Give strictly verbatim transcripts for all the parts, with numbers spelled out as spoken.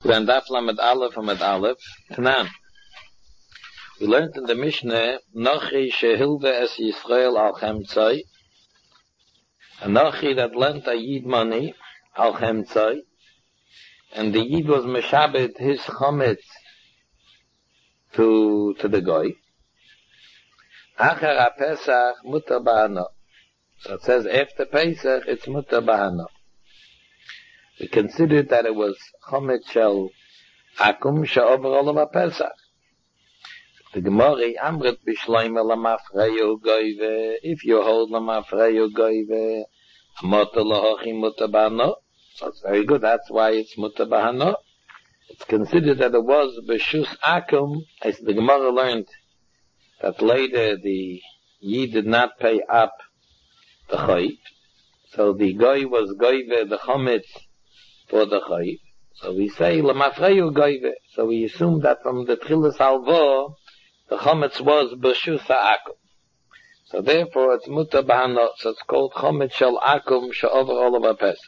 Then Daf Lamed Aleph Lamed Aleph Tanan. We learned in the Mishnah Nochi Shehilve Es Yisrael Al Chemtzai, a Nochi that lent a Yid money Al Chemtzai, and the Yid was Meshabed his Chometz to to the Goy. Achar HaPesach Mutar Bahana. So it says after Pesach it's Mutar Bahana. We considered that it was Chometz Shel Akum She'over Olav HaPesach. The Gemara Amrit Bishleim Lamafreyo Goyve. If you hold Lamafreyo Goyve, Mutar Lahochi Mutar Bahana. So it's very good. That's why it's Mutar Bahana. It's considered that it was B'Shus Akum, as the Gemara learned that later the Yid did not pay up the Chayv. So the Goy was Goyve the Chometz for the Chayv. So we say Lamafreyu Goyve. So we assume that from the Tchilas Alvo, the Chometz was B'Shus Akum. So therefore it's Mutar Bahana. So it's called Chometz Shel Akum She'over Olav HaPesach.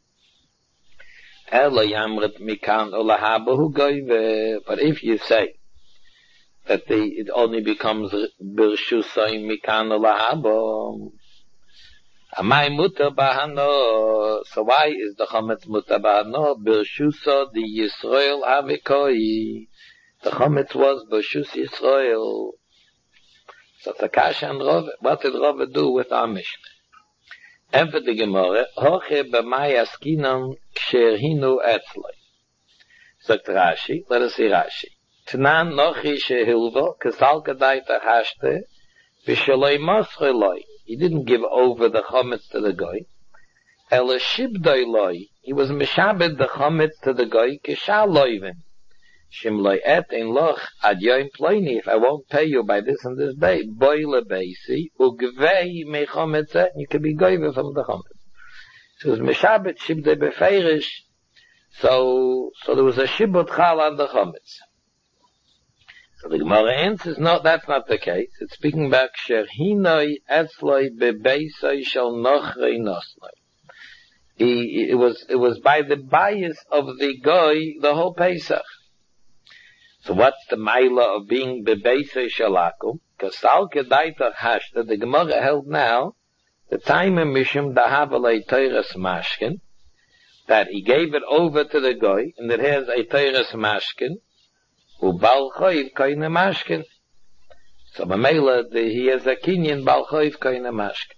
Ela Yamrit Mikan Olahabahu Goyve. But if you say that the, it only becomes B'Shusay Mikan Olahabahu, Amai Mutar Bahana. So why is the Chometz Mutar Bahana? B'Shusa the Yisrael Avikoi. The Chometz was B'Shus Yisrael. So Takash and Rov, what did Rov do with our Mishnah? And for the Gemara, Hoche b'may askinam ksher hinu etzloi. So Rashi, let us see Rashi. Tanan nochi shehilvo kasal kadaita hashte b'shaloi masreloi. He didn't give over the Chometz to the Goy. Ela shibdoi loi. He was mishabed the Chometz to the Goy kishal loivin. Shimloi et in loch ad yoim ploini. If I won't pay you by this and this day, boile beisi ugvei me Chometz et. You can be goyve from the Chometz. So it was mishabed shibdoi befeirish. So, so there was a shibud chal on the Chometz. So the Gemara answers, no, that's not the case. It's speaking about Ksher Hinoi Etzloi Bebeisoi Shel Nochrei Nosnoi. He, it was, it was by the bias of the Goy, the whole Pesach. So what's the Maila of being Bebeisoi Shel Akum? Kasal Kedaitach Hashta, the Gemara held now, the time in Mishum Dahavalei Teiras Mashkin, that he gave it over to the Goy, and it has a Teiras Mashkin, Ubal Choiv Koine Mashkin. So Mamela, he has a kinyan Bal Choiv Koine Mashkin.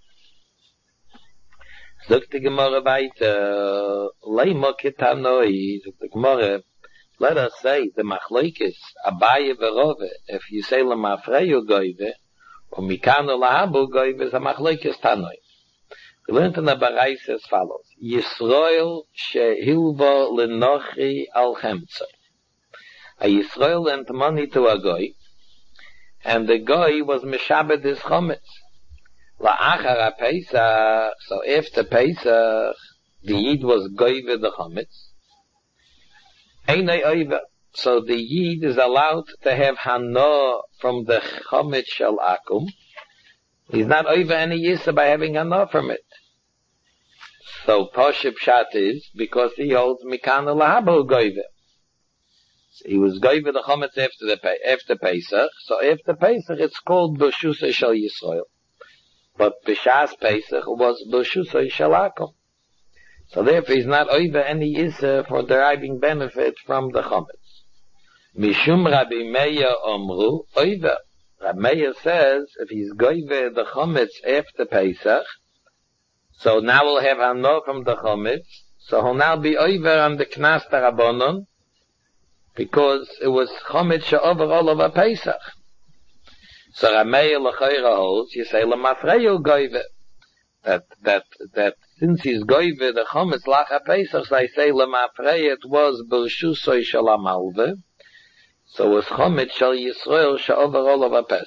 Zog the Gemara weiter, Leimo Kitanoi, zog the Gemara, let us say, the Machlokes, Abaye Verove, if you say Lamafreyu Goyve, or Mikano Lahabu Goyve, is a Machlokes Tanoi. We learned in the Barais as follows, Yisrael Shehilvo Lenochi Al Chemtzai. A Yisrael lent money to a Goy, and the Goy was Meshabed his Chometz. La'achar HaPesach, so after Pesach, the Yid was Goy with the Chometz. Einei Oiver, so the Yid is allowed to have Hana from the Chometz Shel Akum. He's not over any Yisa by having Hana from it. So Poshib Shat is, because he holds Mikana Lahabu Goyve. He was going with the Chometz after the after Pesach. So after Pesach, it's called B'Shusay Shel Yisrael. But B'Shas Pesach was B'Shusay Shel Akum. So therefore, he's not over any Yisra for deriving benefit from the Chometz. Mishum Rabbi Meir Omru Oiver. Rabbi Meir says if he's going with the Chometz after Pesach, so now we'll have Hano from the Chometz. So he'll now be over on the Knas Tarabonon, because it was Chometz She'over Olav HaPesach. So Rameir L'choira holds, you say Lamafreyu Goyve, that, that, that since he's Goyve, the Chometz Lach HaPesach, so I say Lamafreyu, it was B'Shusay Shel Amalve, so it was Chometz Shel Yisrael She'over Olav HaPesach.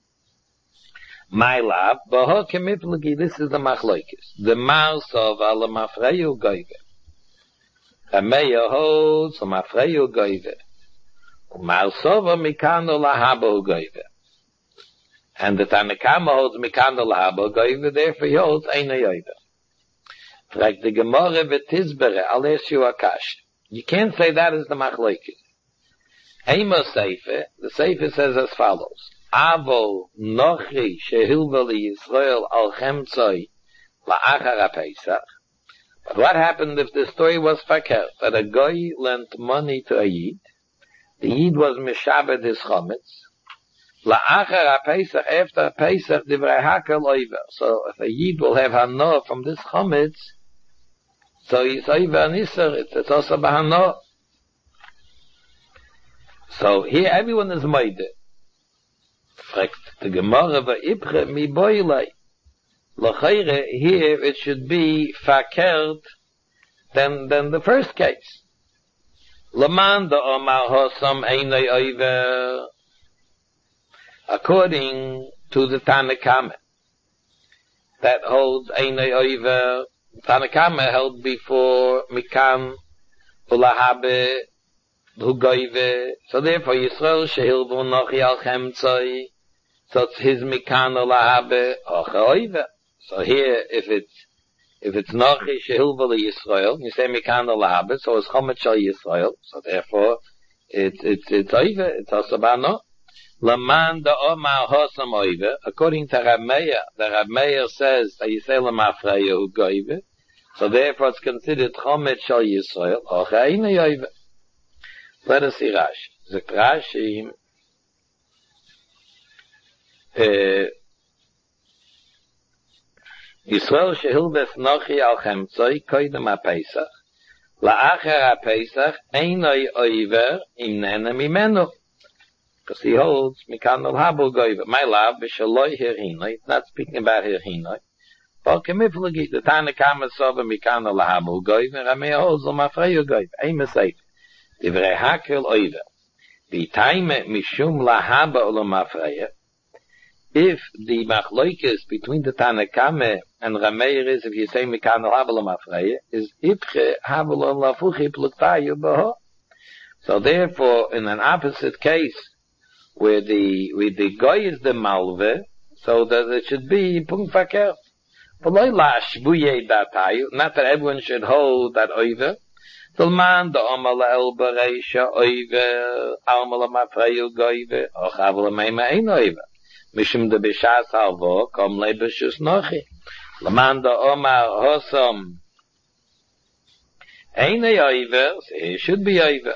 My love, B'ho Kemiflegi, this is the Machlokes. The Marsov Lamafreyu Goyve. Rameir holds Lamafreyu Goyve. Umarsova Mikano Lahabu Goyve. And the Tanakama holds Mikano Lahabu Goyve, therefore he holds Einei Oiver. Frag the Gemara v'tizbere, I'll ask you a question. You can't say that is the machlokes. Ema Seife, the Seife says as follows. Avo nochi shehilva li Yisrael al chemtzoi la'achar HaPesach. But what happened if the story was fakir? That a guy lent money to a Yid. The Yid was mishabed his chometz. La'achar HaPesach, after Pesach, divrei hakel oiver. So if a Yid will have hanoah from this chometz, so he's oiver and iser, it's, it's also bahanoah. So here everyone is meide. Fragt the Gemara va'ipche mi boilei. L'chayre, here it should be fakert than, than the first case. Laman da omar hosam einay oiver. According to the Tanakame, that holds einay oiver. Tanakame held before Mikan ulahabe Hugoive. So therefore Yisrael shehilvu nochi al chemtzoi. So it's his Mikan ulahabe oche oiver. So here, if it's, if it's nochi shehilvu li Yisrael, you say Mikan ulahabe, so it's chomet shal Yisrael. So therefore, it's, it's, it's oiver, it's also bano. Laman da omar hosam oiver. According to Rab Meir, the Rab Meir says that you say lamafreya hugoive. So therefore it's considered chomet shal Yisrael oche einay oiver. Let us see Rashi. Zok Rashi, uh, Yisrael shehilves nochi al chemtzoi koidem HaPesach, la'achar HaPesach einay oiver im nene mimenu. Because he holds mikan al habu goiver. My love, b'shaloi hirhinoi. It's not speaking about hirhinoi. But kemiflagi, the Tanakama sova mikan al habu goiver, Rameh holds al mafreyu goiver. Eime seif. Divrei hakel oiver. V'taime mishum lahaba ula mafreya. If the machlokes between the Tanakame and Rameir is, if you say mikan al haba ula mafreya, is ipche haba ula lafuchi pluktayu baho. So therefore, in an opposite case, where the, where the guy is the malve, so that it should be punkt fakert. Not that everyone should hold that oiver. Tilman da omala el bereisha oiver, almala mafreyu goiver, och avla meima ein oiver. Mishim de bishas halvo, kom le bishus nochi. Tilman da omar hosam ein oiver, it should be oiver.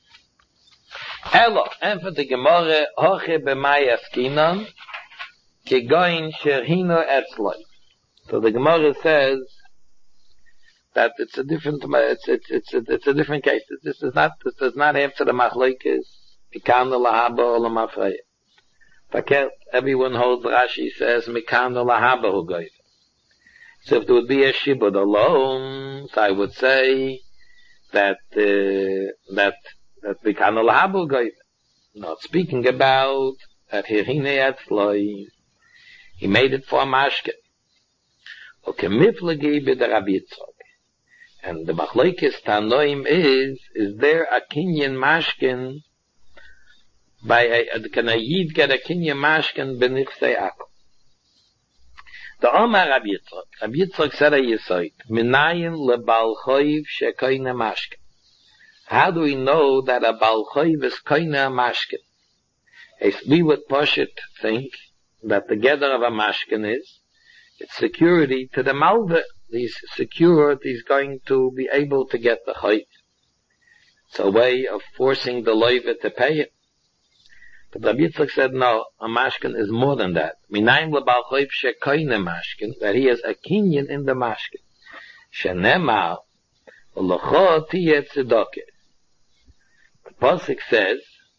Elo, and for the Gemara, hoche b'may askinan, ke goin sherhino etzloi. So the Gemara says that it's a different, it's, it's, it's, a, it's a different case. This is not, this does not answer the machlokes, mikano lahaba or lamafreya. Fakert, everyone holds Rashi says, mikano lahaba hu goyve. So if there would be a shibud alone, so I would say that, uh, that, that mikano lahaba goyve. Not speaking about that hirhine etzloi. He made it for mashke. Okay, miflagi b'der Rabbi Yitzchak. And the machlokes tanoim is, is there a kinyan mashkin by a, can a yid get a kinyan mashkin b'nichsei akel? The Omar Rabbi Yitzchak, Rabbi Yitzchak said a yisoid, minayin lebal choiv shekoine mashkin. How do we know that a bal choiv is koine mashkin? As we would push it, think that the gather of a mashkin is, it's security to the malve. He's secure, he's going to be able to get the chayv. It's a way of forcing the loiva to pay it. But Rabbi Yitzchak said, no, a mashkin is more than that. Minayin lebal chayv shekoine mashkin, that he has a kinyan in the mashkin. Shenemar, u'locho tiyeh tzedakah. The pasuk says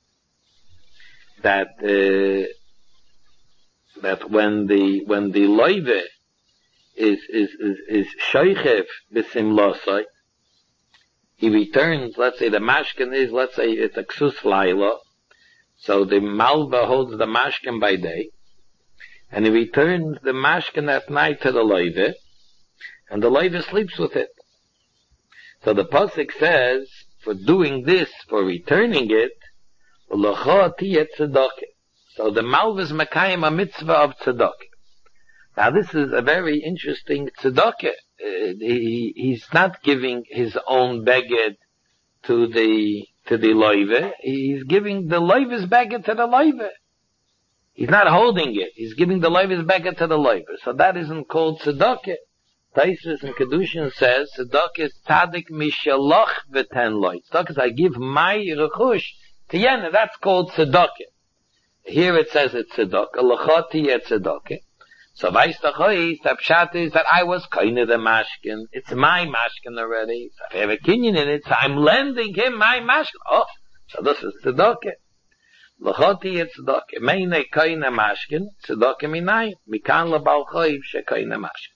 that, uh, that when the, when the loive is, is, is, is shoichev b'simlosai, he returns, let's say the mashkin is, let's say it's a ksus laila, so the malva holds the mashkin by day, and he returns the mashkin at night to the loive, and the loive sleeps with it. So the pasuk says, for doing this, for returning it, u'locho tiyeh tzedakah. So the malva is mekayim a mitzvah of tzedakah. Now this is a very interesting tzedakah. Uh, he, he's not giving his own beged to the, to the loive, he's giving the loive's beggar to the loive. He's not holding it. He's giving the loive's beggar to the loive. So that isn't called tzedakah. Taisus in Kedushin says, tzedakah is tzadik mishaloch v'ten loy. Tzedakah is I give my rechush to Yena. That's called tzedakah. Here it says it's tzedakah. L'choti et tzedakah. So Vais Tachois, the pshat is that I was kind of the mashkin. It's my mashkin already. So if I have a kinyan in it, so I'm lending him my mashkin. Oh, so this is tzedakah. L'choti et tzedakah. Meine koine mashkin, tzedakah minayim. Mikan lebal choiv she koine mashkin.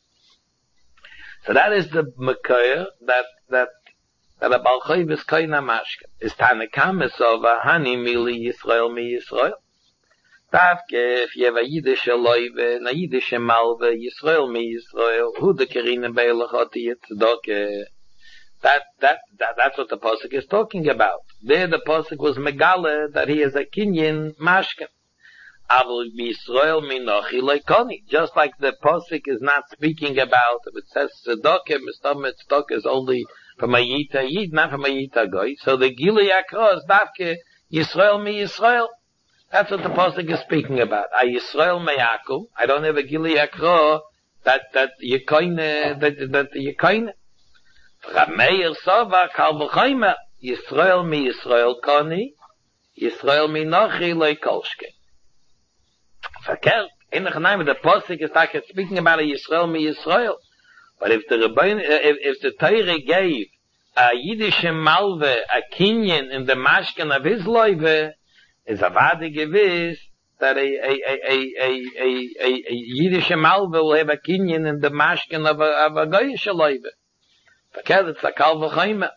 So that is the makayah that, that, that a bal choiv is koine mashkin. Is tanekam esova, hani mili Yisrael mi Yisrael. Tavke, if you have a Yiddish loive, a Yiddish malve, Yisrael mi Yisrael, who the kerine be'elachoti et tzedakah. That, that, that, that's what the Pasuk is talking about. There the Pasuk was megale, that he is a kinyan mashkin. Avol Yisrael mi nochi leikoni. Just like the Pasuk is not speaking about, if it says tzedakah, mistam tzedakah is only from a Yita Yid, not from a Yita Goy. So the Gili Yakro is Davke, Yisrael mi Yisrael. That's what the Pasuk is speaking about. A Yisrael meyakum. I don't have a Gili Yakro, that, that Yekoine, that, that Yekoine. Rameir Sova, Kal B'chayma, Yisrael mi Yisrael koni, Yisrael mi nochi leikolshke. Verkehrt, in the Chanaim, the Pasuk is like speaking about a Yisrael mi Yisrael. But if the Rebbein, if, if the Torah gave a Yiddish malve, a kinyan in the mashkin of his loive, is a vade gewiss that a, a, a, a, a, a, a, a Yiddish malve will have a kinyan in the mashkin of a, of a goyish loive. Verkehrt, it's a kal v'chayma.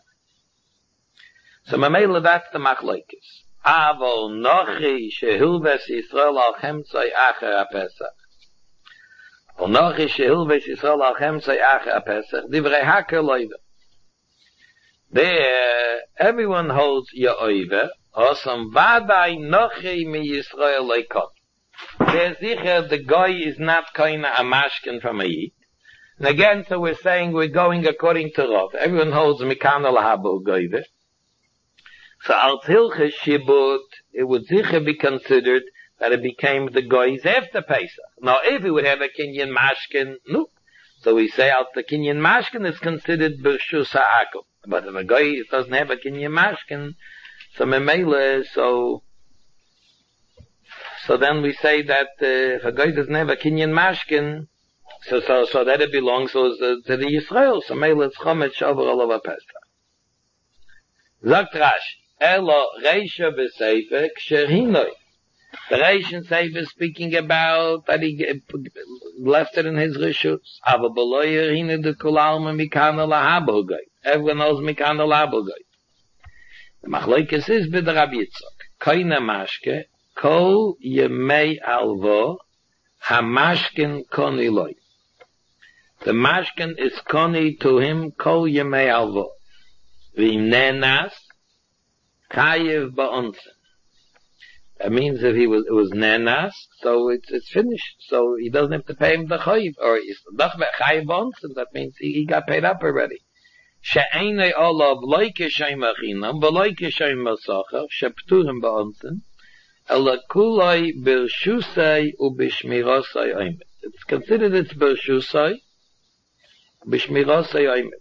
So mamela, that's the machlokes. Avo nochi shehilves Yisrael al chemtzai acher ha-Pesach. Avo nochi shehilves Yisrael al chemtzai acher ha-Pesach. Divrei haker loive. There, everyone holds Ye'oive, osam vadai nochi mi Yisrael leikot. There, sicher, the guy is not kind of a mashkin from a Yid. And again, so we're saying we're going according to Rav. Everyone holds Mikana Lahabu Goive. So als Hilche Shibut, it would sicher be considered that it became the Goy's after Pesach. Now, if it would have a Kinyan Mashkin, no. So we say als the Kinyan Mashkin is considered B'Shus HaAkum. But if a Goy doesn't have a Kinyan Mashkin, so Memele, so, so then we say that uh, if a Goy doesn't have a Kinyan Mashkin, So, so, so that it belongs to the, to the Yisrael. So, Meila, it's Chomet Shavar Olava Pesach. Sagt Rashi, Elo Reisha V'Seife Ksherhinoi. The Reish and Seife is speaking about that he left it in his Rishus. Ava Beloyer Hine de Kulalma Mikana Lahabo Goy. Everyone knows Mikana Lahabo Goy. The Machlokes is with the Rabbi Yitzchak. Koine Mashke, Kol Yemei Alvo, Hamashkin Koni Loi. The mashkin is koni to him kol yemei alvo. V'im nenas chayev ba'onsen. That means if he was, it was nenas, so it's, it's finished. So he doesn't have to pay him the chayev. Or he's chayev ba'onsen, that means he, he got paid up already. She'enei olav loike shem achinam, v'loike shem masacha, she'pturim ba'onsen, ela kuloi b'rshusai u'b'shmirosai oimet. It's considered it's b'rshusai, B'shmirosai oimet.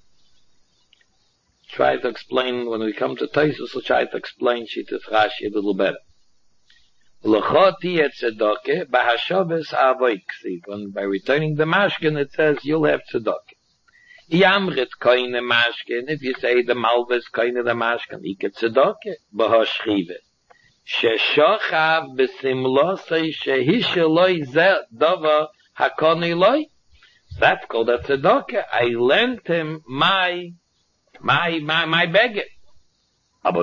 Try to explain, when we come to Taisus, we'll try to explain Shittas Rashi a little better. L'choti et tzedakah, b'hashavas avoy ksiv. When by returning the mashkin, it says, you'll have tzedakah. Yamrit koine mashkin, if you say the malvas koine the mashkin, iket tzedakah, b'hashchive. Sheshochav b'simlosai shehisheloi zeh dava hakoni loi. That's called a tzedakah. I lent him my, my, my, my beggar. But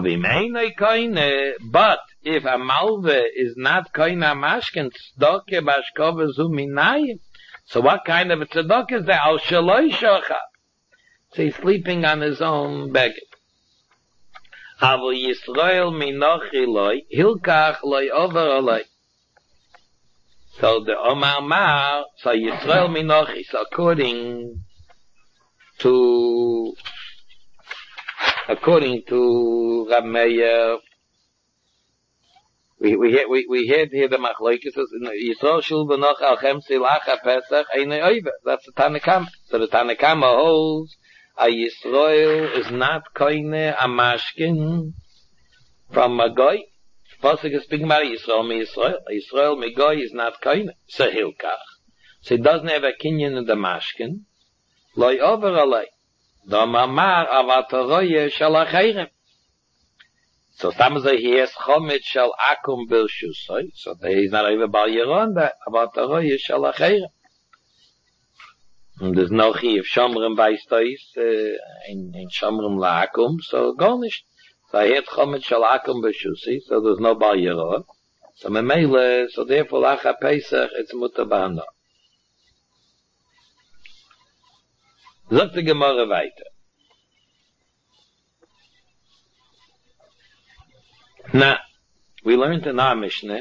if a malve is not koina mashkin, tzedakah bashkova zu minayim. So what kind of a tzedakah is that? Al shaloi shochav. So he's sleeping on his own beggar. Avo Yisrael minochi loi, hilkach loi over aloi. So the Omar Mar, so Yisrael Minochi, so according to, according to Rab Meir, we we we we heard here the machlokes Yisrael shul b'noch al chemtzi lacha Pesach einay oiver. That's the Tanakama. So the Tanakama holds a Yisrael is not koine a mashkin from a goy. Pasuk is speaking about Yisrael mi Yisrael. Yisrael mi goy is not koine. So hilkach. So it doesn't have a kinyan in the mashkin. Loi over alay. Da mamar avataroye shalachayim. So Tamazay he has chomit shal akum bil shusay. So he's not over bal yeron that avataroye shalachayim. And there's no chi of shomrim vaystois in in shomrim la akum. So go nicht. So he had chomit shal akum bil shusay. So there's no bal yeron. So memele. So therefore lacha Pesach it's mutabana. Sagt die Gemara weiter. Now, we learned in our Mishnah,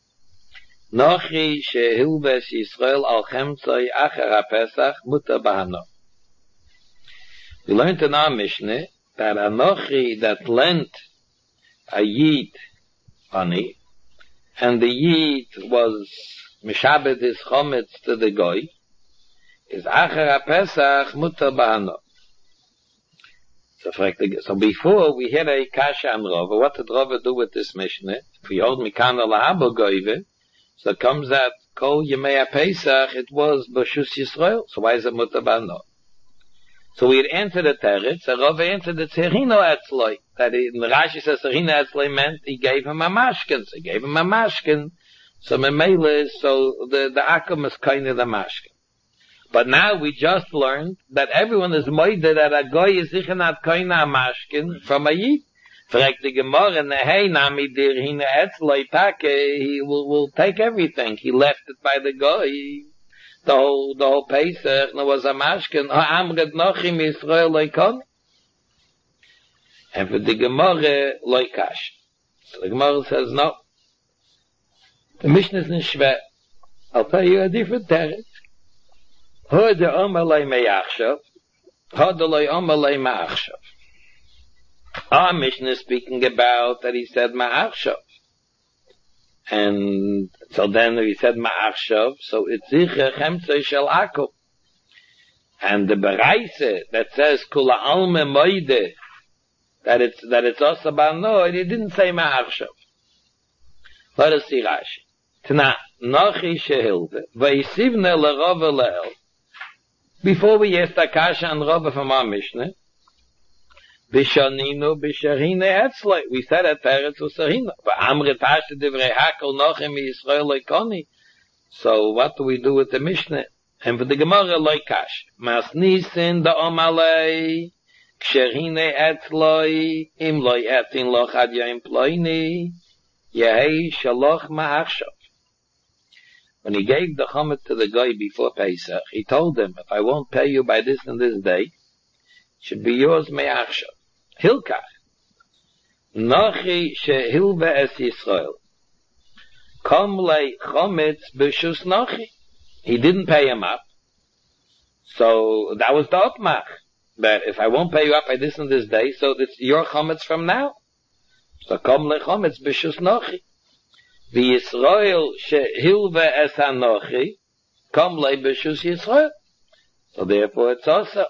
Nochi shehilbes Yisrael al chemtzoi acher HaPesach muta bahano. We learned in our Mishnah that Anochi that lent a Yid honey, and the Yid was mishabed his chometz to the Goy, is acher HaPesach muta bahano. So, so before we had a kasha and Rava, what did Rava do with this Mishnah? If we hold mikana lahabo goive, so it comes out kol yemei Pesach, it was b'shus Yisrael. So why is it muta bahano? So we had answered the teretz, so Rava answered the tzerino etzloi. That in the Rashi says tzerino etzloi meant he gave him a mashkin. So he gave him a mashkin. So memele, so the the akum is kind of the mashkin. But now we just learned that everyone is moide that a goy is sicher not koina mashkin from a yid. Fragt the Gemara, nehei nami dir hine etzloi take, he will, will take everything. He left it by the goy. The whole, the whole Pesach, no was a mashkin. Ha'amred nochim Yisrael loikon. And for the Gemara, loikash. So the Gemara says, no. The Mishnah is nicht schwer. I'll tell you a different teretz. Hod de omalei me'achshav, hod de loy omalei me'achshav. Our Mishnah is speaking about that he said me'achshav. And so then he said me'achshav, so it's sicher chemtzei shel akum. And the Bereise that says kula alme moide, that it's, that it's also bano, he didn't say me'achshav. Let us see Rashi. Tana, nochi shehilve, vayisivne lerove lehel. Before we asked Akasha and Rava from our Mishnah, Bishaninu, Bisharine Etzloi. We said at Teretz was Sarina. But Amre Tashe Divrei Hakel Nochem Yisrael Loikoni. So what do we do with the Mishnah? And for the Gemara Loikash. Mas Nisin da Omalei, Ksherine Etzloi, Im Loi Etzin Loch Ad Yoim Ploini, Yehei Shaloch Ma'achshav. When he gave the chomet to the guy before Pesach, he told him, if I won't pay you by this and this day, it should be yours me'achshav. Hilkach. Nochi shehilve es Yisrael. Kom lei chometz b'shus nochi. He didn't pay him up. So that was the opmach. But if I won't pay you up by this and this day, so it's your chometz from now. So kom lei chometz b'shus nochi. The Yisrael shehilve es hanochi, kom lei b'shus Yisrael. So therefore it's also.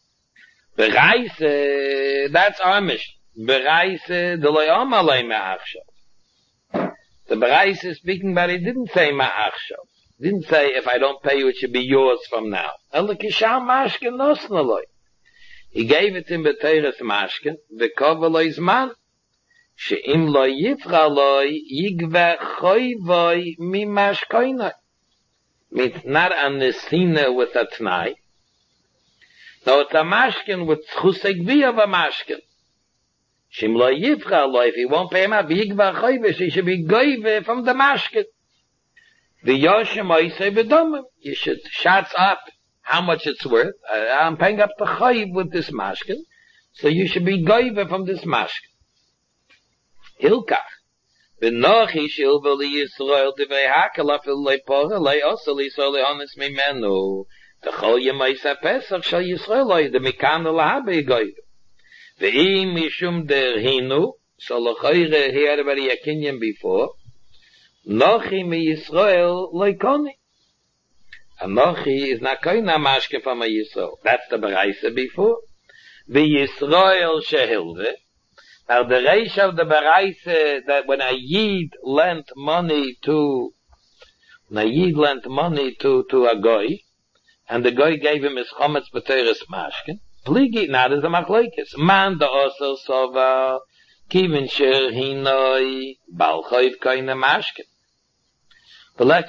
Bereise, that's our mission. Bereise, the loy omalei me'achshav. The Bereise is speaking, but he didn't say ma'achshav. Didn't say, if I don't pay you, it should be yours from now. Ela kisham mashkin nosnaloi. He gave it in b'teres mashkin, v'kovaloi zman. She'im lo yifra loi yigve choyvoi mi mashkoinoi. Means not a nesina with a tnai. No, it's a mashkin with chusegvi of a mashkin. She'im lo yifra loi, if he won't pay him up, yigve choyvoi, she should be goive from the mashkin. The yoshem oisei b'domim. You should shots up how much it's worth. Uh, I'm paying up the choyv with this mashkin, so you should be goive from this mashkin. Hilkach. V'nochi shilva li Yisrael divrei hakel afil leipora le'osa li Yisrael le'onis mimenu. T'chol yemais ha'pesach shal Yisrael loy de mikana lahabe yigoyve. Ve'im mishum der hinu, so l'choire, he had already a kinyan before, Nochi mi Yisrael loikoni. And Nochi is not koina mashke from a Yisrael. That's the Baraisa before. The Yisrael shehilve. Now the reish of the Baraisa, that when a Yid lent money to, when a Yid lent money to, to a Goy, and the Goy gave him his chometz b'teres mashke, pligi, now there's a machlekes. Man da osel sova, kivin sher hinoi, bal choiv koina mashke. Because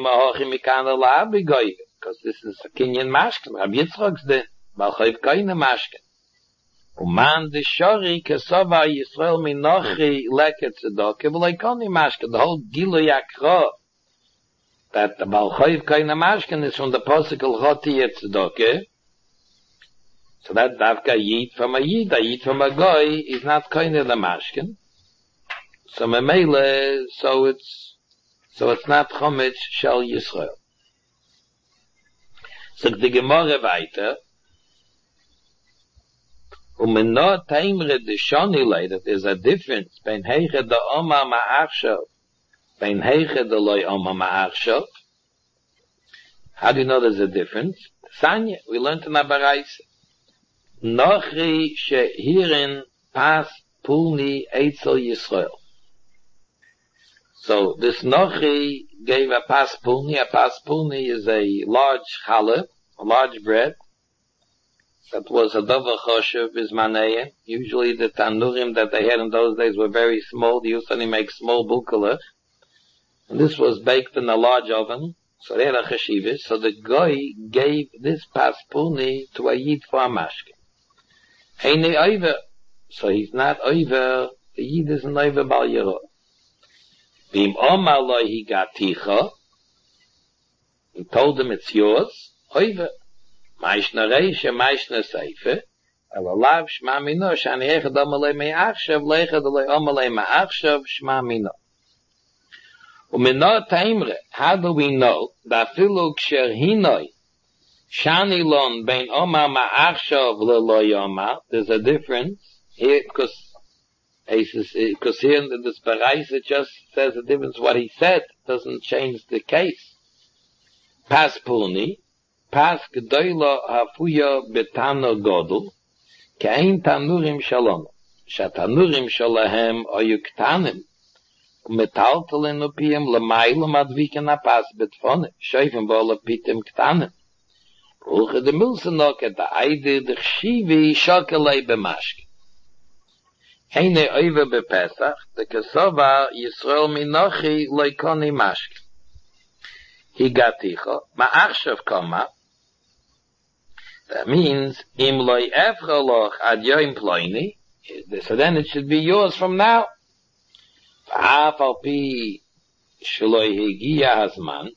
this is a Kenyan mashkin. Rabbi Yitzchok's the Balchayv Koine mashkin. Uman de Shori Kesova Yisrael Minochi Leket Tzedok V'Leikoni mashkin. The whole Gilu Yakro that the Balchayv Koine mashkin is from the Posikel Choti Tzedok. So that Davka Yid from a Yid, a Yid from a Goy is not Koine the mashkin. So Memele, so it's So it's not Chometz Shel Yisrael. So the Gemara weiter, um in no taimre de shoni lei, that there's a difference between heiche de Oma ma'achshav, between heiche de loy Oma ma'achshav. How do you know there's a difference? Sanya, we learned in Abaraisa. Nochi shehirin pas pulni eitzel Yisrael. So this Nochi gave a paspulni. A paspulni is a large challah, a large bread. That was a davar choshev bismaneyah. Usually the tanurim that they had in those days were very small. They used to only make small bukalach. And this was baked in a large oven. So they had a cheshivis. So the goy gave this paspulni to a yid for a mashke. Heine oiver. So he's not oiver. The yid isn't oiver bal yirah. Vim Omar lo higaticha, he told him it's yours, oive, maishna reisha, maishna seife, elalav shma mino, shani echad omalei me'achshav, leichad olei omalei me'achshav, shma mino. Umino taimre, how do we know, that filu ksher hinoi, shani lon bein Omar me'achshav le'lo Omar, there's a difference here, because Because here in this Baraisa it just says the difference. What he said doesn't change the case. Pas pulni, pas gedoyla hafuya betano godel, kein tanurim shalom. Shatanurim shalahem oyuktanim, metaltelen opiem lemailem adviken apas betfone, shayfen bola pitem ktanim. Uche de milsenok et de eide de chshivi shokelei bemashke. Heine oive bepesach, the Kesova Yisrael minochi loikoni mashke. Higaticho, ma'achshav koma. That means, im loi efcholoch ad yoim ploini, so then it should be yours from now. V'af al pi shloi higia hazman.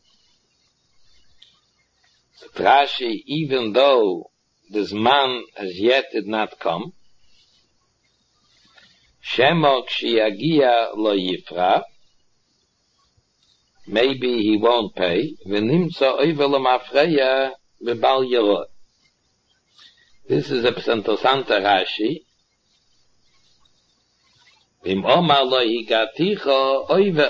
So Rashi, even though this man as yet did not come, Shemok shiagia lo yifra. Maybe he won't pay. V'nimtza oiver lo mafreya bebal yero. This is a interesante Rashi. V'im omar lo higaticho oiver.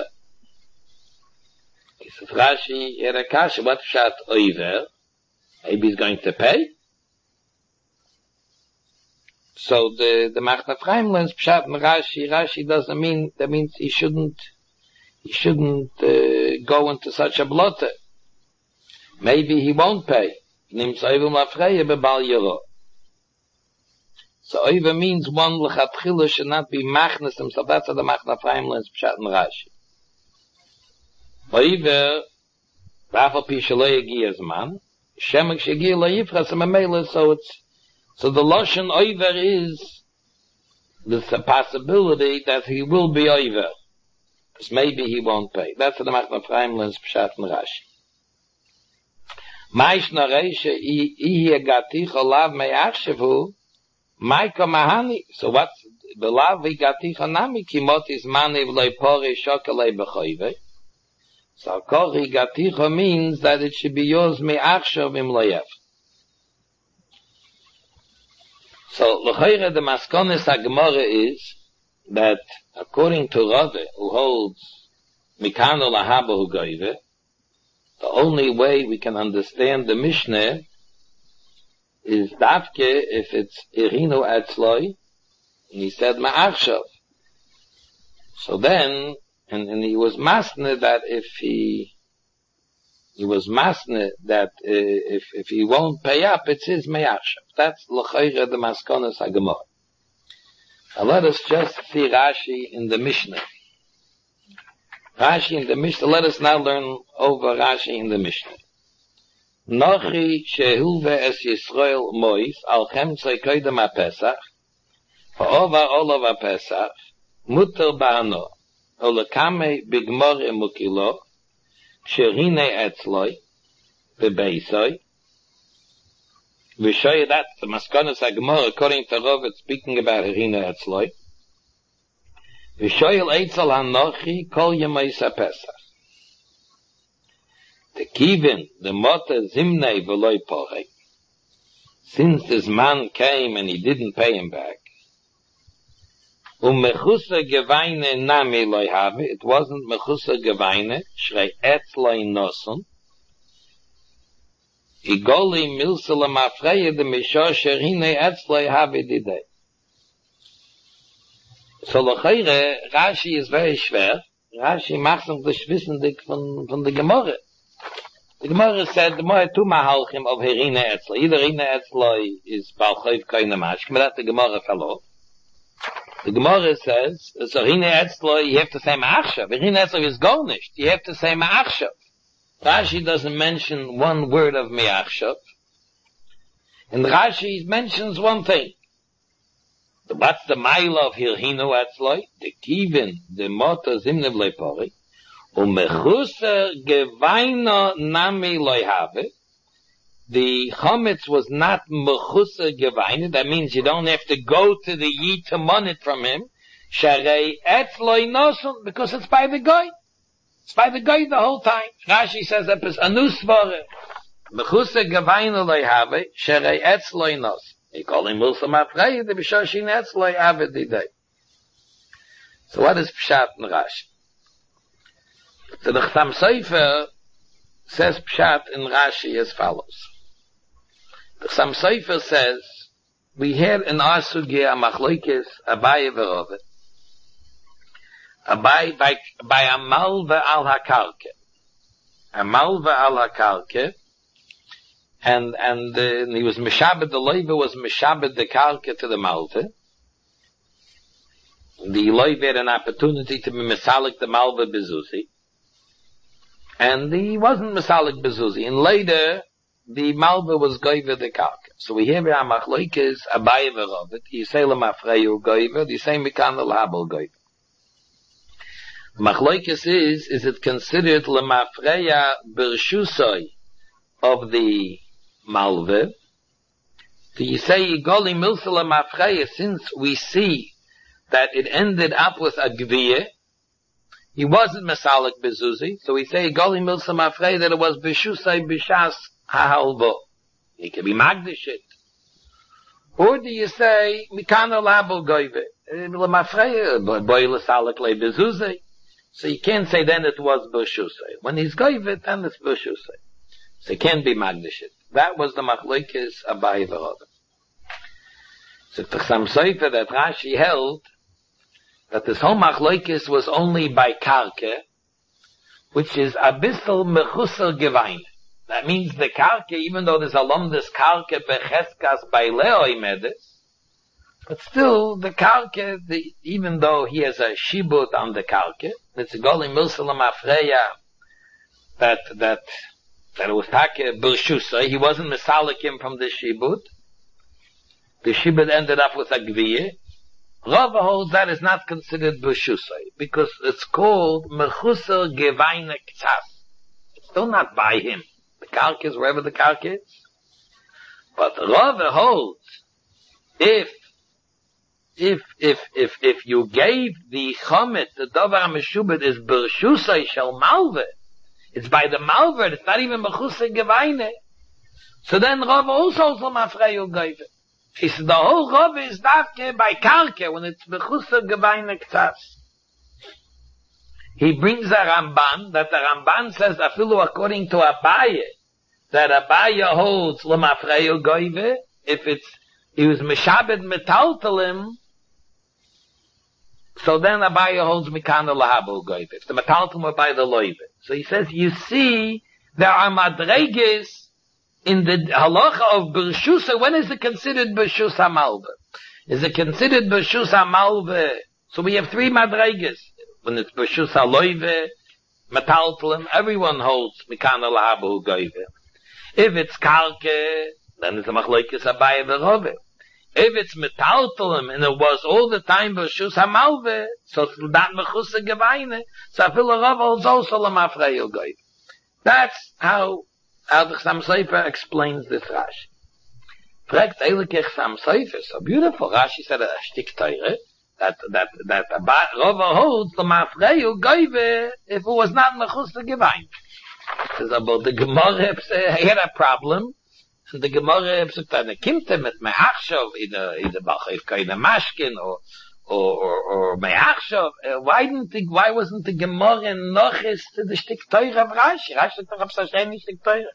He says Rashi, Yerakash, what shat oiver? Maybe he's going to pay. So the the Machna Ephraim learns Pshat and Rashi. Rashi doesn't mean that means he shouldn't he shouldn't uh, go into such a blotte. Maybe he won't pay. Nimtz oiver mafreya bebal yero. So oiver means one lechatchila should not be machnas himself. That's how the Machna Ephraim learns Pshat and Rashi. Oiver rafal pi shelo yagia zman shemek shegia lo yifras memela. So it's So the Lashon Oiver is, there's a possibility that he will be Oiver. Because maybe he won't pay. That's what the Machna Ephraim learns Pshat and Rashi. Maishna Reisha Ihi Agaticha Lav Me'achshavu Maika Mahani. So what's the Lav Igaticha Nami Kimot is Mani V'loi Pori Shokalei B'choive. So Kochi Igaticha means that it should be yours Me'achshav Im Loyev. So, l'chayre, the maskonis HaGemara is that, according to Rave, who holds Mikano Lahaba Hu Goyve, the only way we can understand the Mishnah is Davke if it's Irinu Etzloi, and he said Ma'achshav. So then, and, and he was masne that if he, he was masne that uh, if if he won't pay up, it's his Ma'achshav. That's l'chayre the maskonas HaGemara. Now let us just see Rashi in the Mishnah. Rashi in the Mishnah, let us now learn over Rashi in the Mishnah. Nochi shehuve es Yisrael mois al chemtzei koydem ha-Pesach ha'ova olav ha-Pesach muter ba'ano olekame bigmor emukilo sherine etzloi bebeisoi v'shoy, that's the maskonas HaGemara according to Rav, it's speaking about herine etzloi v'shoyel etzel hanochi kol yemais ha-Pesach. The kivin, the mother zimnei v'loi porei. Since this man came and he didn't pay him back, um mechusa geweine nami loi have, it wasn't mechusa geweine, shrei etz loi nosun, igoli milsele mafreye de misho sherine etz loi have didei. So l'chayre, Rashi is very schwer. Rashi macht uns das wissendig von, von der Gemorre. The Gemara said, the Gemara two mahalchim of herine etzloi. Either herine etzloi is balchayv koine mashkim, but that the Gemara fell off. The Gemara says, so herine etzloi, you have to say ma'achshav. Herine etzloi is garnished. You have to say ma'achshav. Rashi doesn't mention one word of ma'achshav. And Rashi mentions one thing. What's the mile of hirhinu etzloi? The kivin, the motor zimne v'loi pori. Umechusa gevaina nami loy have. The chametz was not mechusa gevaina. That means you don't have to go to the yid to mon it from him. Sharei etz loy nosun, because it's by the guy. It's by the guy the whole time. Rashi says that it's anusvare. Mechusa gevaina loy have. Sharei etz loy nosun. He called him Milsa Mafrei. The b'shoshin etz loy have didei. So what is pshat in Rashi? So the Chatam Sofer says pshat in Rashi as follows. The Chatam Sofer says, we had in our sugya a machlokes Abaye v'Rove. Abaye by, by a malva al hakarke. A malva al hakarke. And, and, uh, and he was mishabed, the loiva was mishabed the karke to the malva. The loiva had an opportunity to be misalik the malva bezuzi. And he wasn't Masalik Bezuzi. And later, the Malva was Goiva the Karka. So we hear our Machlokes Abaye v'Rove. Yisrael Mafreyu Goiva. The same Mikan L'Habel Goiva. Machlokes is, is it considered L'Mafreya Bershusoi of the Malva? Do you say Yigoli Milsa L'Mafreya, since we see that it ended up with a Gviyah, he wasn't Masalik Bezuzi, so we say Goli Milsa Mafrei that it was Beshusai Bishas Ha'alvo. He can be Magdashit. Or do you say Mikano Labo Goive? Mafrei Boile Salik Le Bezuzi. So you can't say then it was Beshusai. When he's Goive, then it's Beshusai. So it can't be Magdashit. That was the Machlokes Abaye v'Rove. So the Chatam Sofer that Rashi held that this whole machlokes was only by karke, which is abyssal mechusar gevain. That means the karke, even though there's a lomdes karke becheskas by leoi medes, but still the karke, the, even though he has a shibut on the karke, it's a golim milsalam afreya, that that that it was take bershusa, he wasn't misalikim from the shibut. The shibut ended up with a gviyah. Rava holds that is not considered b'shusay, because it's called mechusar gevaina k'tzas. It's still not by him. The karka is wherever the karka is. But Rava holds, if, if, if, if, if you gave the chomet, the davar meshubed is b'shusay shel malve, it's by the malver, it's not even mechusar gevaina. So then Rava also holds l'mafreyu gave it. He said the whole Rav is dafke by Karke, when it's Bechusa Gebeine Ktas. He brings a Ramban, that the Ramban says, afilu according to Abaye, that Abaye holds Lemafreyo Goive, if it's, he was Meshabed Metaltalim, so then Abaye holds Mikana Lahabo Goive. If the Metaltalim were by the Loive. So he says, you see, there are Madreges in the halacha of Bershusa. When is it considered Bershusa Malve? Is it considered Bershusa Malve? So we have three Madreges. When it's Bershusa Loive, Metaltalim, everyone holds Mikana Lahabu Goive. If it's Karke, then it's a Machlokes Abaye v'Rove. If it's Metaltalim, and it was all the time Bershusa Malve, so that Mechusa Gebeine, so Afil Rove holds also Lemafreyo Goive. That's how how the Chassam Sofer explains this Rashi. Fragt Eilekech Chassam Sofer, so beautiful. Rashi said a shtik teure, that, that, that Rove holds the Mafreyu Goive if it was not Mechusa Gebeine. Says about the Gemara, he had a problem, and the Gemara said, "Tane kimte mit me'achshov either either bachivka in a mashkin or or or, or me'achshov." Uh, why didn't the, why wasn't the Gemara noches to the shtik teure of Rashi? Rashi doch hab's verstehen shtik teure.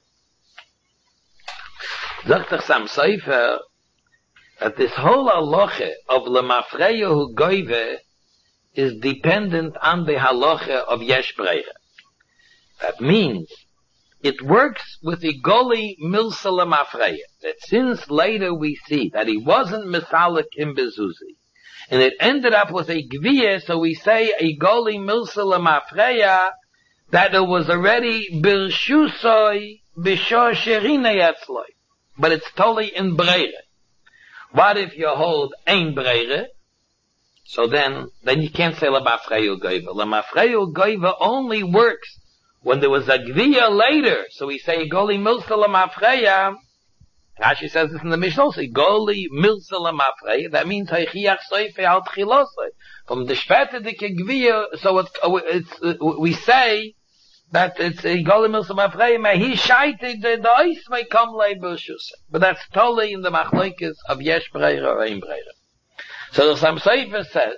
Sagt doch Chassam Sofer that this whole halacha of lemafreyu goive is dependent on the halacha of yesh breira. That means it works with the Goli Milsa Lemafreya. That since later we see that he wasn't Misalik in Bezuzi, and it ended up with a Gviya, so we say a Goli Milsa Lemafreya, that it was already Birshusoi Bishor Sherina Yatzloi. But it's totally in Breire. What if you hold ein Breire? So then, then you can't say Lemafreyu Goiva. Lemafreyu Goiva only works when there was a Gviya later, so we say Goli Milsa Lemafreya. Rashi says this in the Mishnah also, Goli Milsa Lemafreya, that means Haychiach Soife Al Tchilosoi. From the Shvete Dike Gviya, so it's, it's, uh, we say that it's a Goli Milsa Lemafreya, may he shaite the Ois may come lay Bershus. But that's totally in the Machlokes of Yesh Breira or Ein Breira. So the Chassam Sofer says,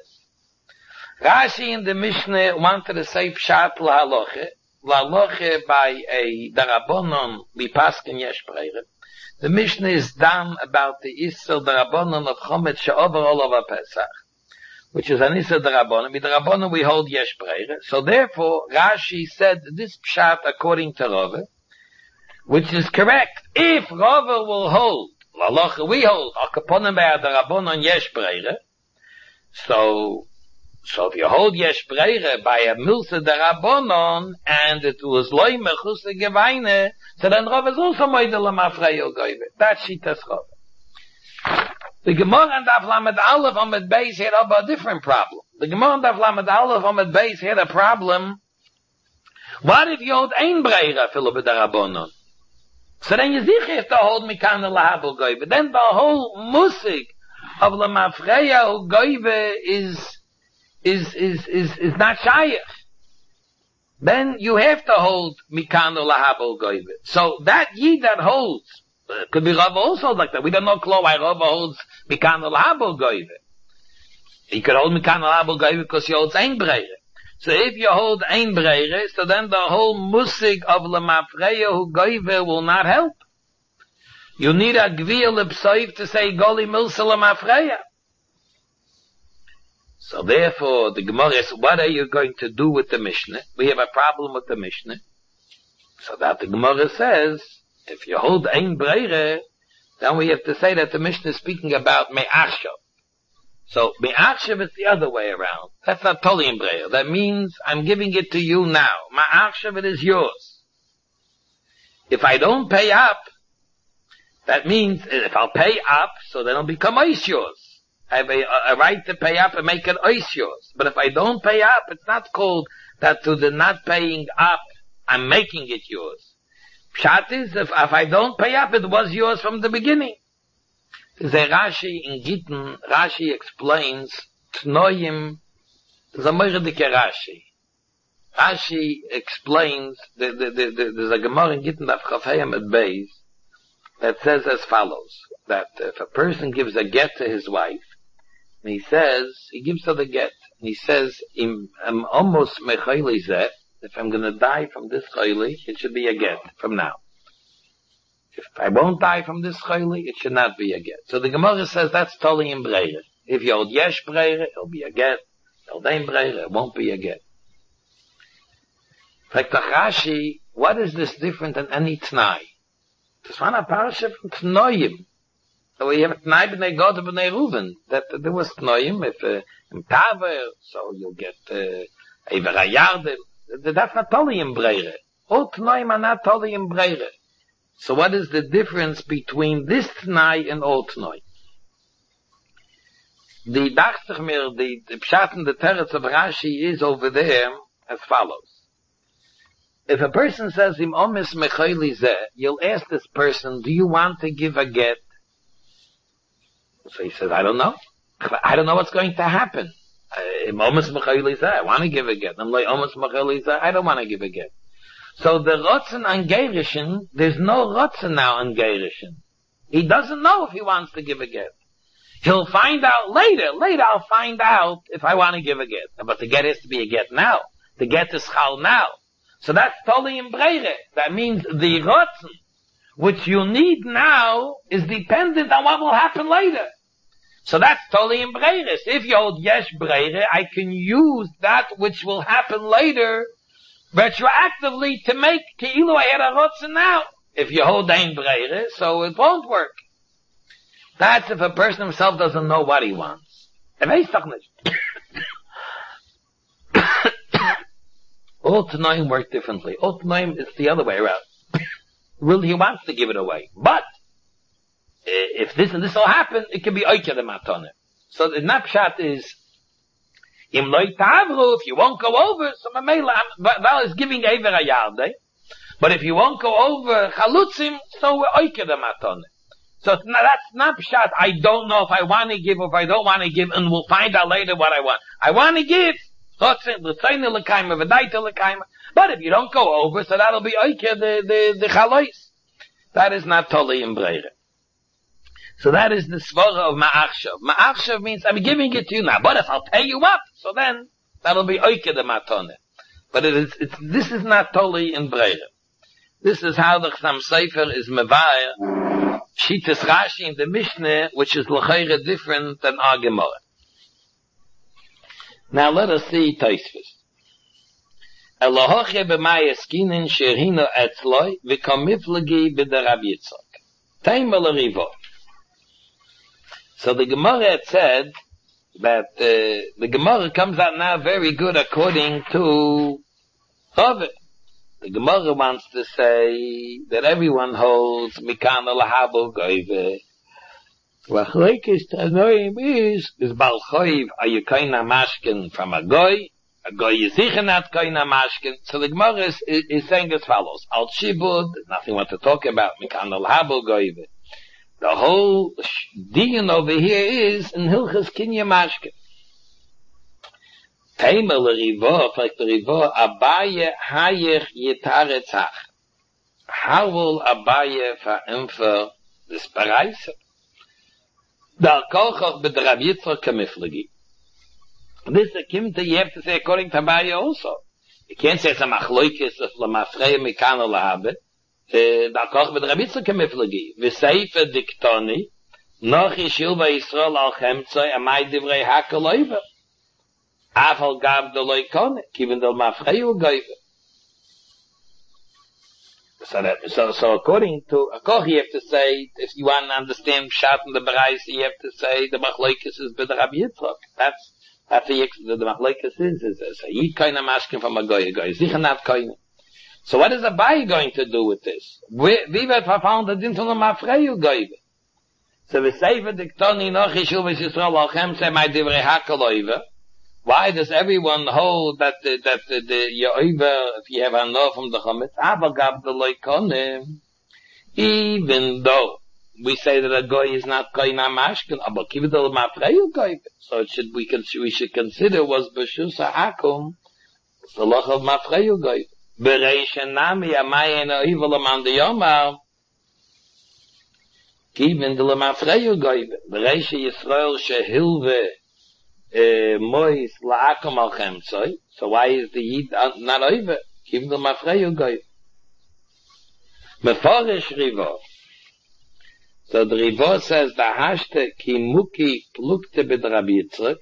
Rashi in the Mishnah wanted to say Pshat Lahaloche, Lahaloche by a Darabonon Bipaskin Yesh Breira. The Mishnah is done about the Issel Darabonon of Chomet She'over all over Pesach, which is an Issel Darabonon. With Darabonon we hold Yesh Breira. So therefore, Rashi said this Pshat according to Rove, which is correct. If Rove will hold, Lahaloche we hold, Akaponim by Darabonon Yesh Breira, so So if you hold Yesh Breire by a Milsa Darabonon, and it was Loi Mechusa Gebeine, so then Rav is also Moide Lemafreyo Goive. That's Shitas Rav. The Gemara and Daf Lamed Aleph on the base had a different problem. The Gemara and Daf Lamed Aleph on the base had a problem. What if you hold Ein Breire, Philip Darabonon? So then you see if to hold Mikana Lahabo Goive. Then the whole Musik of Lemafreyo Goive is is, is, is, is not shaykh. Then you have to hold Mikano Lahabo Goive. So that Yid that holds, uh, could be Rav also like that. We don't know why Rav holds Mikano Lahabo Goive. He could hold Mikano Lahabo Goive because he holds Ein Breire. So if you hold Ein Breire, so then the whole musig of Lemafreya Goive will not help. You need a Gviya Lepsoiv to say Goli Milsa Lemafreya. So therefore, the Gemara is, what are you going to do with the Mishnah? We have a problem with the Mishnah. So that the Gemara says, if you hold Ein Breire, then we have to say that the Mishnah is speaking about Me'achshav. So Me'achshav is the other way around. That's not totally in Breire. That means I'm giving it to you now. Me'achshav, it is yours. If I don't pay up, that means if I'll pay up, so then it'll become Ois yours. I have a, a right to pay up and make it Ois yours. But if I don't pay up, it's not called that to the not paying up, I'm making it yours. Pshat is, if, if I don't pay up, it was yours from the beginning. There's a Rashi in Gittin, Rashi explains, Tnoyim, there's a Moiredike Rashi. Rashi explains, the, the, the, the, there's a Gemara in Gittin of Chafayim at Beis, that says as follows. that if a person gives a get to his wife, and he says, he gives her the get, and he says, I'm almost mechayli zeh, if I'm going to die from this chayli, it should be a get from now. If I won't die from this chayli, it should not be a get. So the Gemara says that's totally in breire. If you hold yesh breire, it'll be a get. Hold ein breire, it won't be a get. Like Rashi, what is this different than any t'nai? This one a parasha from t'noyim. So we have t'nai b'nei God and b'nei Reuven. That uh, there was t'noyim, if uh, in Taver, so you'll get uh, Ever Hayardim. That's not totally in breire. All t'noyim are not totally in breire. So what is the difference between this t'nai and all t'nai? The Dachzachmir, the, the Pshat and the Teretz of Rashi is over there as follows. If a person says, Im omis mechayli zeh, you'll ask this person, do you want to give a get? So he says, I don't know. I don't know what's going to happen. Im omis mechayli zeh, I want to give a get. I'm like, omis mechayli zeh, I don't want to give a get. So the Rotzen an Gerishin, there's no Rotzen now an Gerishin. He doesn't know if he wants to give a get. He'll find out later. Later I'll find out if I want to give a get. But the get has to be a get now. The get is chal now. So that's totally in breire. That means the Rotzen, which you need now, is dependent on what will happen later. So that's totally in breire. So if you hold yesh breire, I can use that which will happen later retroactively to make Keilu I had a Rotzen now. If you hold ein breire, so it won't work. That's if a person himself doesn't know what he wants. All Tanaim work differently. All Tanaim is the other way around. Well, he wants to give it away. But, if this and this will happen, it can be Oikya the Matone. So the Napshat is, Im loy tavru, if you won't go over, so Mamela, Val is giving Ever a Yarde. But if you won't go over Chalutzim, so we're Oikya the Matone. So that's not pshat. I don't know if I want to give or if I don't want to give, and we'll find out later what I want. I want to give. But if you don't go over, so that'll be oikeh the the the chalois. That is not totally in breire. So that is the svara of ma'achshav. Ma'achshav means I'm giving it to you now, but if I'll pay you up, so then that'll be oikeh the matone. But it is it's this is not totally in breire. This is how the Chassam Sofer is mevayer. Shitas Rashi in the Mishnah, which is l'chayre different than our Gemara. Now let us see Tosfos. Elohoche b'may eskinin sherhino etzloi v'komiflegi b'der Rab Yitzchak. Taimel rivo. So the Gemara had said that uh, the Gemara comes out now very good according to Rava. The Gemara wants to say that everyone holds Mikan al-Habo Goive. Wachlekes Tanoim is, is Balchoiv, are you kaina mashkin from a goy? A goy is sicher not kaina mashkin. So the Gemara is, is, is saying as follows. Al Shibud, there's nothing what to talk about, Mikan al-Habo Goive. The whole diyan over here is in Hilchas Kinya Mashkin. Taimel rivo, like the rivo, Abaye hayech yitaretzach. How will Abaye verinfer this bereise? Dar kochach b'der Rab Yitzchak kamiflegi. This is a kimta, you have to say according to Abaye also. You can't say it's a machloikis of lamafrei mikano lahabe. Dar kochach b'der Rab Yitzchak kamiflegi. V'seifa diktoni, noch yishil v'Yisrael al chemtzoi, amai divrei hakel oiver. Afal gab the loikon, given the mafreyu gave. So that, so, so according to, according you have to say, if you want to understand Pshat in the Bereis, you have to say the Machlokes is b'der Rab Yitzchak. That's, that's the, the, the Machlokes is, is, is, he kaina mashkin from a goy, a goy, sicher not kaina. So what is Abaye going to do with this? We, we wird verfahren, that didn't know mafreyu gave. So we say for the Ktoni, noch Yishuv Yisrael, al-chem, say my divrei hakel oiver. Why does everyone hold that the, that the, the Yoiva, if you have a no from the Chometz, Avagab the Loikonim, even though we say that a goy is not Koina Mashkin, but Kivdol Mafreyu goy, so it should, we can, we should consider was Beshusa Akum, the loch of Mafreyu goy. Bereisha Nami, Amayen Oiva Lamand Yomar, Given the Lamafreyu Goive, the Reish Yisrael Shehilve Mois La'akom Al Chemtzoi. So why is the Yid not over? Given the Lamafreyu Goive. Meforish Rivo. So the Rivo says, the Hashte Ki Muki Plukte Bid Rabbi Yitzchak,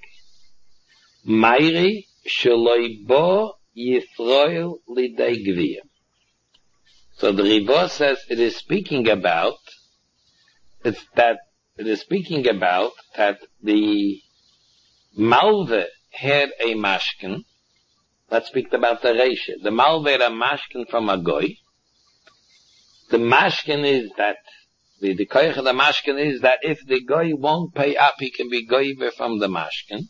Mairi Sheloi Bo Yisrael Lidei Gviyah. So the Rivo says it is speaking about it's that it is speaking about that the Malve had a mashkin. Let's speak about the Reisha. The Malve had a mashkin from a goy. The mashkin is that the the koyach of the mashkin is that if the goy won't pay up, he can be goyver from the mashkin.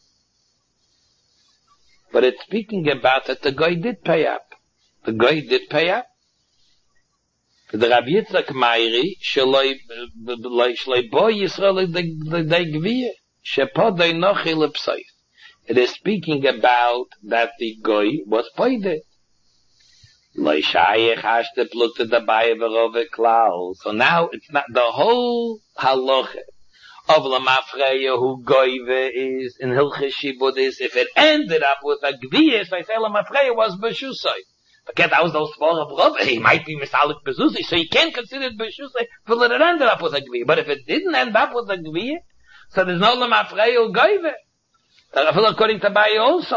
But it's speaking about that the goy did pay up. The goy did pay up. The Rabbi Yitzchak Meiri, sheloi sheloi bo Yisrael lidei gviyah, shepodei nochi lepsois. It is speaking about that the goy was paid. Loi shayech hashte plukte dabei v'rove klal. So now it's not the whole halacha of Lamafreya who goyve is in Hilchis Shibud is if it ended up with a gviyah, so I say Lamafreya was b'shusay. Forget that was those small of Rav, he might be misalik bezuzi, so you can't consider it b'shusay for that it ended up with a gviyah. But if it didn't end up with a gviyah, so there's no Lamafreya goyve. That I feel according to Bayi also.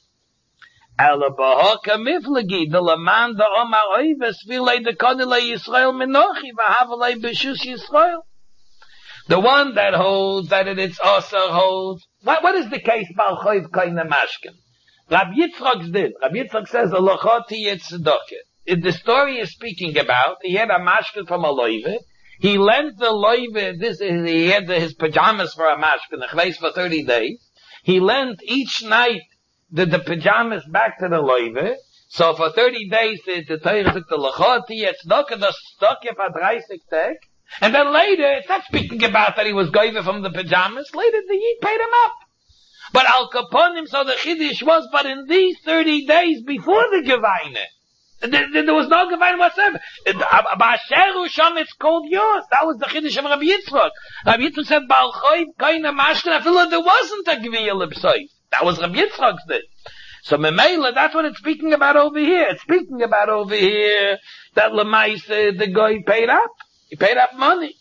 Ela b'hoka miflagi, the laman the omar oives, vilei de kodilei Yisrael minochi, v'havalei b'shus Yisrael. The one that holds that it is also holds. What, what is the case Bal Choiv Koine Mashkin? Rabbi Yitzchak's did. Rabbi Yitzchak says, Alochoti Yitzdoke. If the story is speaking about, he had a mashkin from a loive. He lent the loive, this is, he had his pajamas for a mashkin, a chveis for thirty days. He lent each night the, the pajamas back to the loive. So for thirty days, the, the Torah took the Alochoti Yitzdoke, the stokke for dreißig Tag. And then later, it's not speaking about that he was goyver from the pajamas. Later, the Yid paid him up. But Al Kaponim, so the Chiddush was, but in these thirty days before the Gevaine, there, there was no Gevaine whatsoever. Ba'asheru Sham, it's called yours. That was the Chiddush of Rabbi Yitzchak. Rabbi Yitzchak said, Ba'al Choiv, Koine Mashkin, I feel like there wasn't a Gviyah L'Psoy. That was Rabbi Yitzchak's thing. So Memela, that's what it's speaking about over here. It's speaking about over here that Lamais, uh, the guy paid up. He paid up money.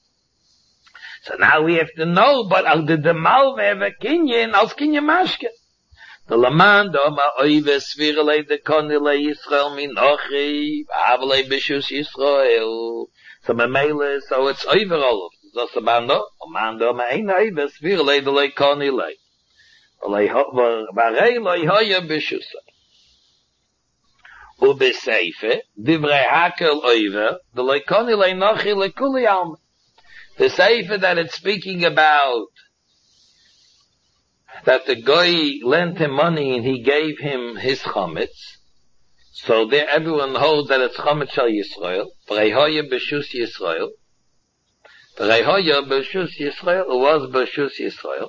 So now we have to know, but al the Malve have a kinyan, als kinyan mashke. The Laman, the Oma Oive, Svirele, the Konile, Yisrael, Minochi, Avale, Bishus, Yisrael. So Memele, so it's over all of them. So Sabando, Oman, the Oma, Ein Oive, Svirele, the Le Konile. Varei, Loi Hoya, Bishus. Ubeseife, divrei hakel oiver, the leikoni leinochi lekuli alma. The seife that it's speaking about, that the guy lent him money and he gave him his chometz, so there everyone holds that it's chometz shel Yisrael, v'reihoya b'shus Yisrael, v'reihoya b'shus Yisrael, it was b'shus Yisrael.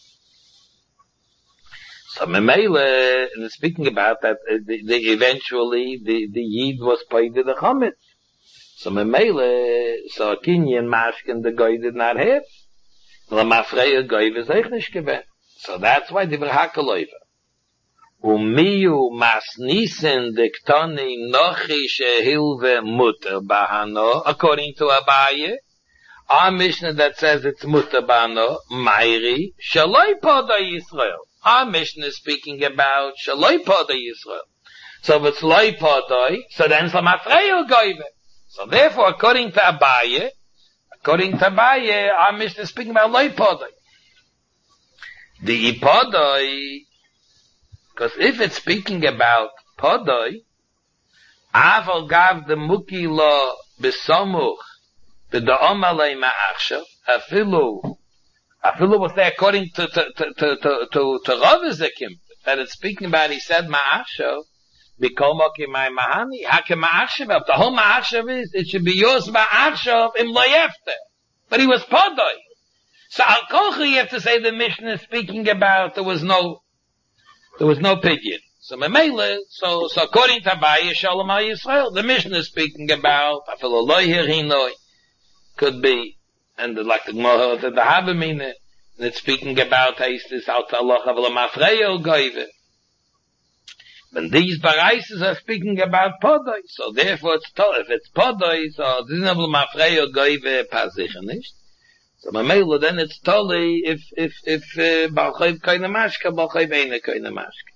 So Memele, and speaking about that, uh, the, the, eventually the, the Yid was paid to the Chometz. So Memele, so a Kinyan Mashkin, the guy did not have. Lamafreya guy was nicht gewesen. So that's why the Verhakaloiva. Umiyu masnisen diktoni nochi shehilve mutter bahano, according to Abaye, our Mishnah that says it's mutter bahano, Mairi, shaloi poda Yisrael. Our Mishnah is speaking about Shaloi Podai Yisrael. So if it's Loi Podai, so then it's Lamafreya Goive. So therefore, according to Abaye, according to Abaye, our Mishnah is speaking about Loi Podai. The Podai, because if it's speaking about Podai, Aval Gav the Muki Lo Besomuch, B'da Omalei Ma'achshav, Afilu, Afilu was there according to, to, to, to, to, to, to Rav Zekim, that it's speaking about, he said, Ma'achshav, Bikomoki my Mahani, Hake Ma'achshav, the whole Ma'achshav is, it should be yours Ma'achshav im Loyefte. But he was Podoi. So Al Kochi, you have to say the Mishnah is speaking about, there was no, there was no pidyon. So Memele, so, so according to Abaye, Shalom Al Yisrael, the Mishnah is speaking about, Afilu Loy Hirinoi, could be, and the, like the Gemara the Habamine, and it's speaking about haste this out Allah of Mafreyo Goive. When these baraises are speaking about Podoi, so therefore it's told, if it's Podoi, so this is not Mafreyo Goive Pasicha nicht. So Mamela, then it's totally, if, if, if, uh, Balchayv Koine Mashka, Balchayv Eine Koine Mashka.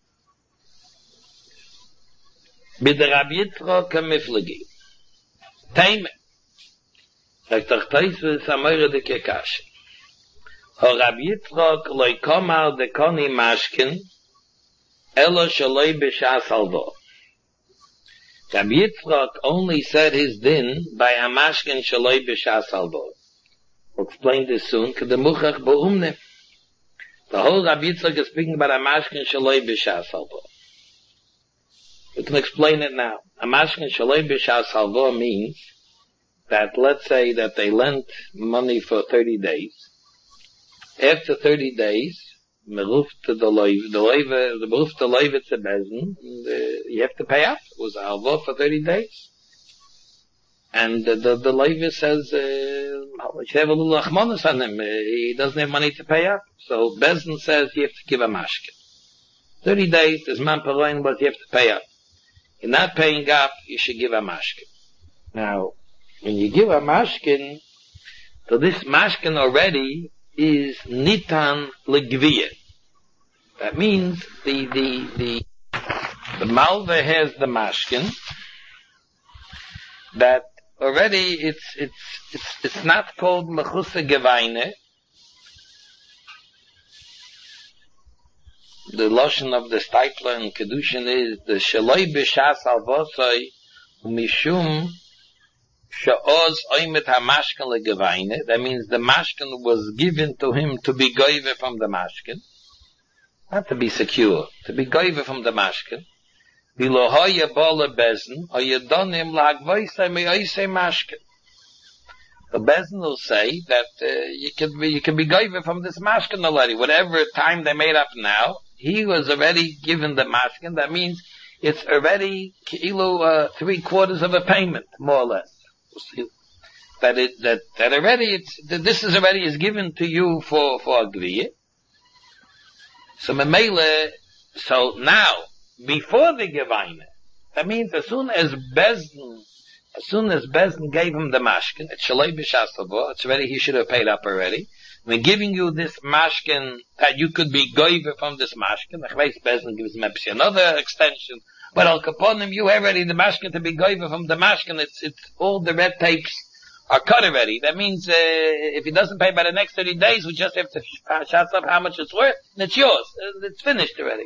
Bide Rabbi Yitzchok Miflegi. Teime. Like the Chtaisve Samoyre de Kekash. Ho Rabbi Yitzchok loy komar de Koni Mashkin, Elo Shaloi B'Shas Alvo. Rabbi Yitzchok only said his din by a Mashkin Shaloi B'Shas Alvo. We'll explain this soon. Kedemuchach Bo'umne. The whole Rabbi Yitzchok is speaking about a Mashkin Shaloi B'Shas Alvo. We can explain it now. A Mashkin Shaloi B'Shas Alvo means that, let's say that they lent money for thirty days. After thirty days, meruf to the loiv, the loiv, the meruf to loiv it's a bezin, you have to pay up. It was alvo for thirty days. And the, the, the loiv says, uh, you have a little achmonos on him, uh, he doesn't have money to pay up. So bezin says you have to give a mashkin. thirty days, there's man paroin, but you have to pay up. You're not paying up, you should give a mashkin. Now, when you give a mashkin, so this mashkin already is nitan legviye. That means the the the the malva has the mashkin. That already it's it's it's it's not called mechusa gevaine. The lashon of the Steipler and Kedushin is the shaloi b'shas alvosai mishum sha'oz oimet ha-mashkin le-gevaine. That means the mashkin was given to him to be goive from the mashkin. Not to be secure. To be goive from the mashkin. Bilo hoye bole bezin, hoye donim la'agvoisai me'oisai mashkin. The bezin will say that uh, you can be, you can be goive from this mashkin already. Whatever time they made up now, he was already given the mashkin. That means it's already kilo, uh, three quarters of a payment, more or less. That it, that, that already it's, that this is already is given to you for, for Agriya. So Memele, so now, before the Gevaine, that means as soon as Bezdin, as soon as Bezdin gave him the mashkin, it's Shalei B'Shasavo, it's already, he should have paid up already. When giving you this mashkin, that you could be goiver from this mashkin, Bezdin gives him another extension, but Al Kaponim, you have already the mashkin to be goiver from the mashkin, it's, it's, all the red tapes are cut already. That means, uh, if he doesn't pay by the next thirty days, we just have to shout up how much it's worth, and it's yours. It's finished already.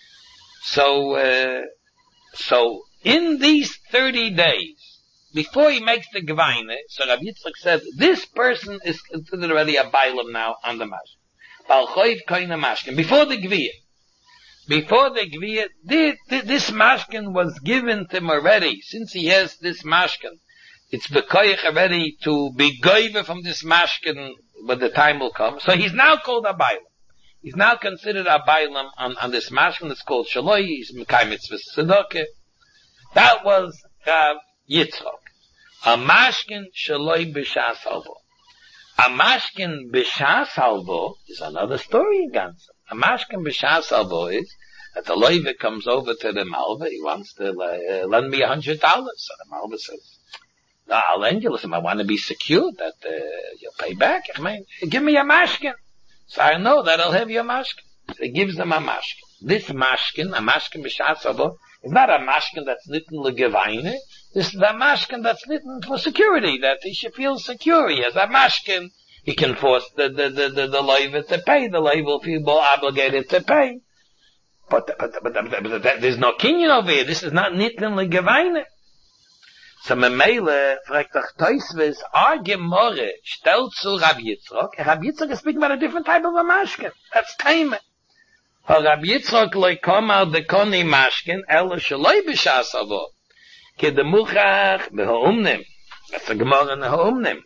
So, uh, so, in these thirty days, before he makes the Gevaine, so Rabbi Yitzchak said, this person is considered already a Bailam now on the mashkin. Balchoiv koine mashkin. Before the Gviyah. Before the Gviyah, this mashkin was given to him already, since he has this mashkin. It's bekoich already to be goive from this mashkin when the time will come. So he's now called a Bailam. He's now considered a Bailam on, on this mashkin. It's called Shaloi. He's Mekai Mitzvah Tzedakah. That was Rav Yitzchok. A mashkin Shaloi B'Shas Alvo. A mashkin B'Shas Alvo is another story again. A mashkin B'Shas Alvo is that the loive comes over to the malva. He wants to uh, lend me a hundred dollars. So the malva says, no, I'll lend you. Listen, I want to be secure that uh, you'll pay back. I mean, give me a mashkin. So I know that I'll have your mashkin. So he gives them a mashkin. This mashkin, a mashkin b'shas avo, is not a mashkin that's nitten legevaine. This is a mashkin that's nitten for security, that he should feel secure. He has a mashkin. He can force the, the, the, the, the loiva to pay. The loiva will feel more obligated to pay. But, but, but, but, but, but there's no kinyan over here. This is not nitten legevaine. So Memele fragt doch Teusves, our Gemorre stellt zu Rabbi Yitzchok. Rabbi Yitzchok is speaking about a different type of a mashkin. That's Taime. Rabbi Yitzchok loy komar de koni mashkin, elo shaloi b'shas avo. Ke de muchach behoumnem. That's a Gemorre in the houmnem.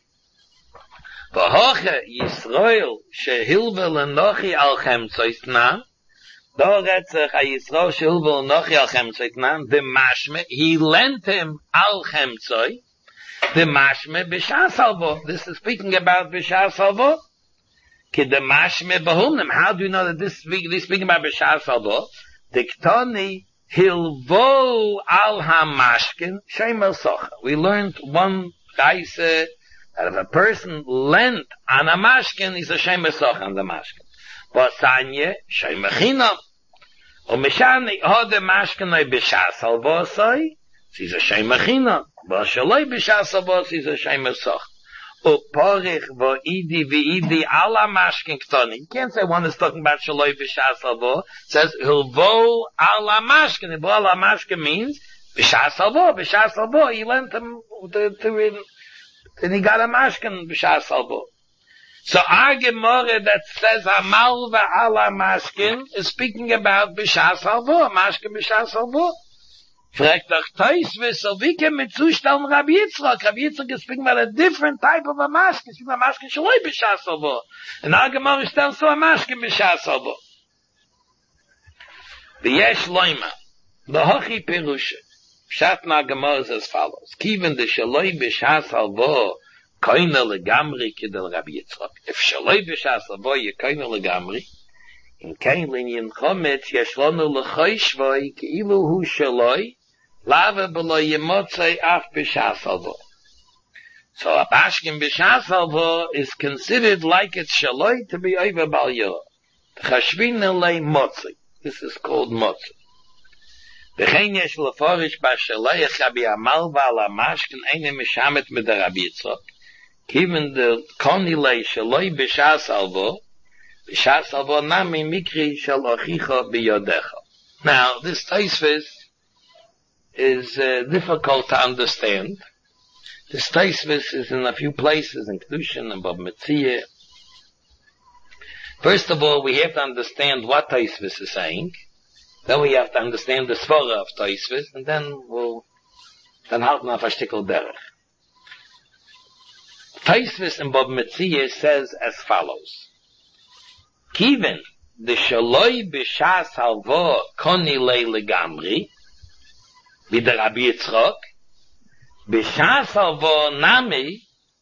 V'hoche Yisrael shehilve lenochi al chemtzois nam. Da redt sich a Yisrael shehilve lenochi al chemtzois nam. De mashme, he lent him al chemtzoi. The mashme b'shas halvo. This is speaking about b'shas halvo. Ki the mashme b'humnim. How do you know that this is speaking, this is speaking about b'shas halvo? Diktoni hilvo al ha-mashkin shemer socha. We learned one guy said that if a person lent on a mashkin, he's a shemer socha on the mashkin. But sanye shemer chinam. O mishani ho the mashkin oi b'shas halvo soi. He's a shemer chinam. But shaloi b'shas halvo he's a shemer socha. O porich vo idi v'idi ala mashkin ktoni. You can't say one is talking about shaloi b'shas halvo. It says hilvo ala mashkin. Hilvo ala mashkin means b'shas halvo. B'shas halvo. He lent him to, to, and he got a mashkin b'shas halvo. So our Gemara that says hamalva ala mashkin is speaking about b'shas halvo. Mashkin b'shas halvo. Fragt doch Teusvis, so wie kann man zustellen Rabbi Yitzchak? Rabbi Yitzchak is speaking about a different type of a mashkin. Speaking about a mashkin shaloi b'shas halvo. And our Gemara is telling so a mashkin b'shas halvo. V'yesh loima. L'hochi perusha. Pshat na Gemara is as follows. Kiven de shaloi b'shas halvo koina legamri kidel Rabbi Yitzchak. If shaloi b'shas halvo ye koina legamri, in kein linyan chometz yesh lonu l'choishvoi keilu hu shaloi lava below yemotzei af b'shas halvo. So a mashkin b'shas halvo is considered like it's shaloi to be over bal yor. Chashvin elei motzei. This is called motzei. V'chein yesh leforish b'shaloi chabi amal v'ala mashkin eine mishamet mit der Rabbi Yitzchak. Kiven the koni lei shaloi b'shas halvo b'shas halvo nami mikri shel ochicha b'yodecha. Now this Tosfos is uh, difficult to understand. This Tosfos is in a few places, in Kedushin and Bab Metzia. First of all, we have to understand what Tosfos is saying. Then we have to understand the svara of Tosfos, and then we'll then halten auf a shtickl derech. Tosfos in Bab Metzia says as follows: Kiven the shaloi b'shas halvo koni lei legamri. Wie der Rabbi Yitzchak, b'shas halvo nami,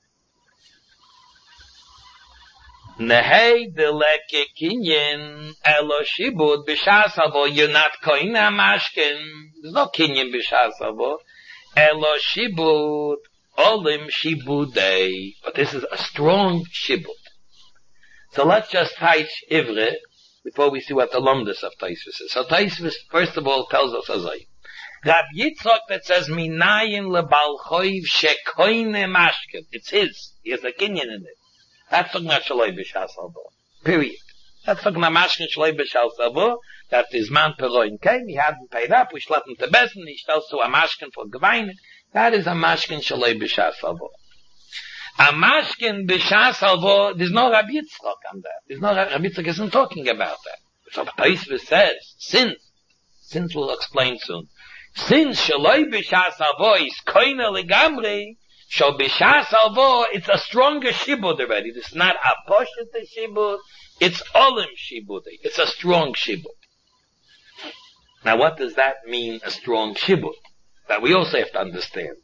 nehei deleke kinyin elo shibud b'shas halvo. You're not koin ha-mashkin. There's no kinyin b'shas halvo. Elo shibud olim shibudei. But this is a strong shibud. So let's just touch ivre before we see what the lumdus of Tosfos is. So Tosfos, first of all, tells us as I. Rabbi Yitzchak that says minayin lebal choiv shekoine mashkin. It's his. He has a kinyan in it. That's talking about shaloi b'shas halvo. Period. That's talking about mashkin shaloi b'shas halvo. That his man peroin came. He hadn't paid up. We schlepped him to Besen. He stells to a mashkin for geweine. That is a mashkin shaloi b'shas halvo. A mashkin b'shas halvo. There's no Rabbi Yitzchak on that. There's no Rabbi Yitzchak isn't talking about that. So Tosfos says since since we'll explain soon. Since shaloi b'shas halvo is koina legamri, so b'shas halvo it's a stronger shibud already. It's not a poshut shibud, it's olim shibud. It's a strong shibud. Now what does that mean, a strong shibud? That we also have to understand.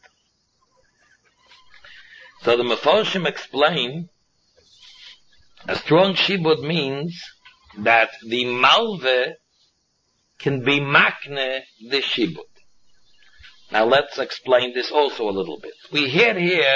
So the Mefarshim explain, a strong shibud means that the malve can be makne the shibud. Now let's explain this also a little bit. We hear here,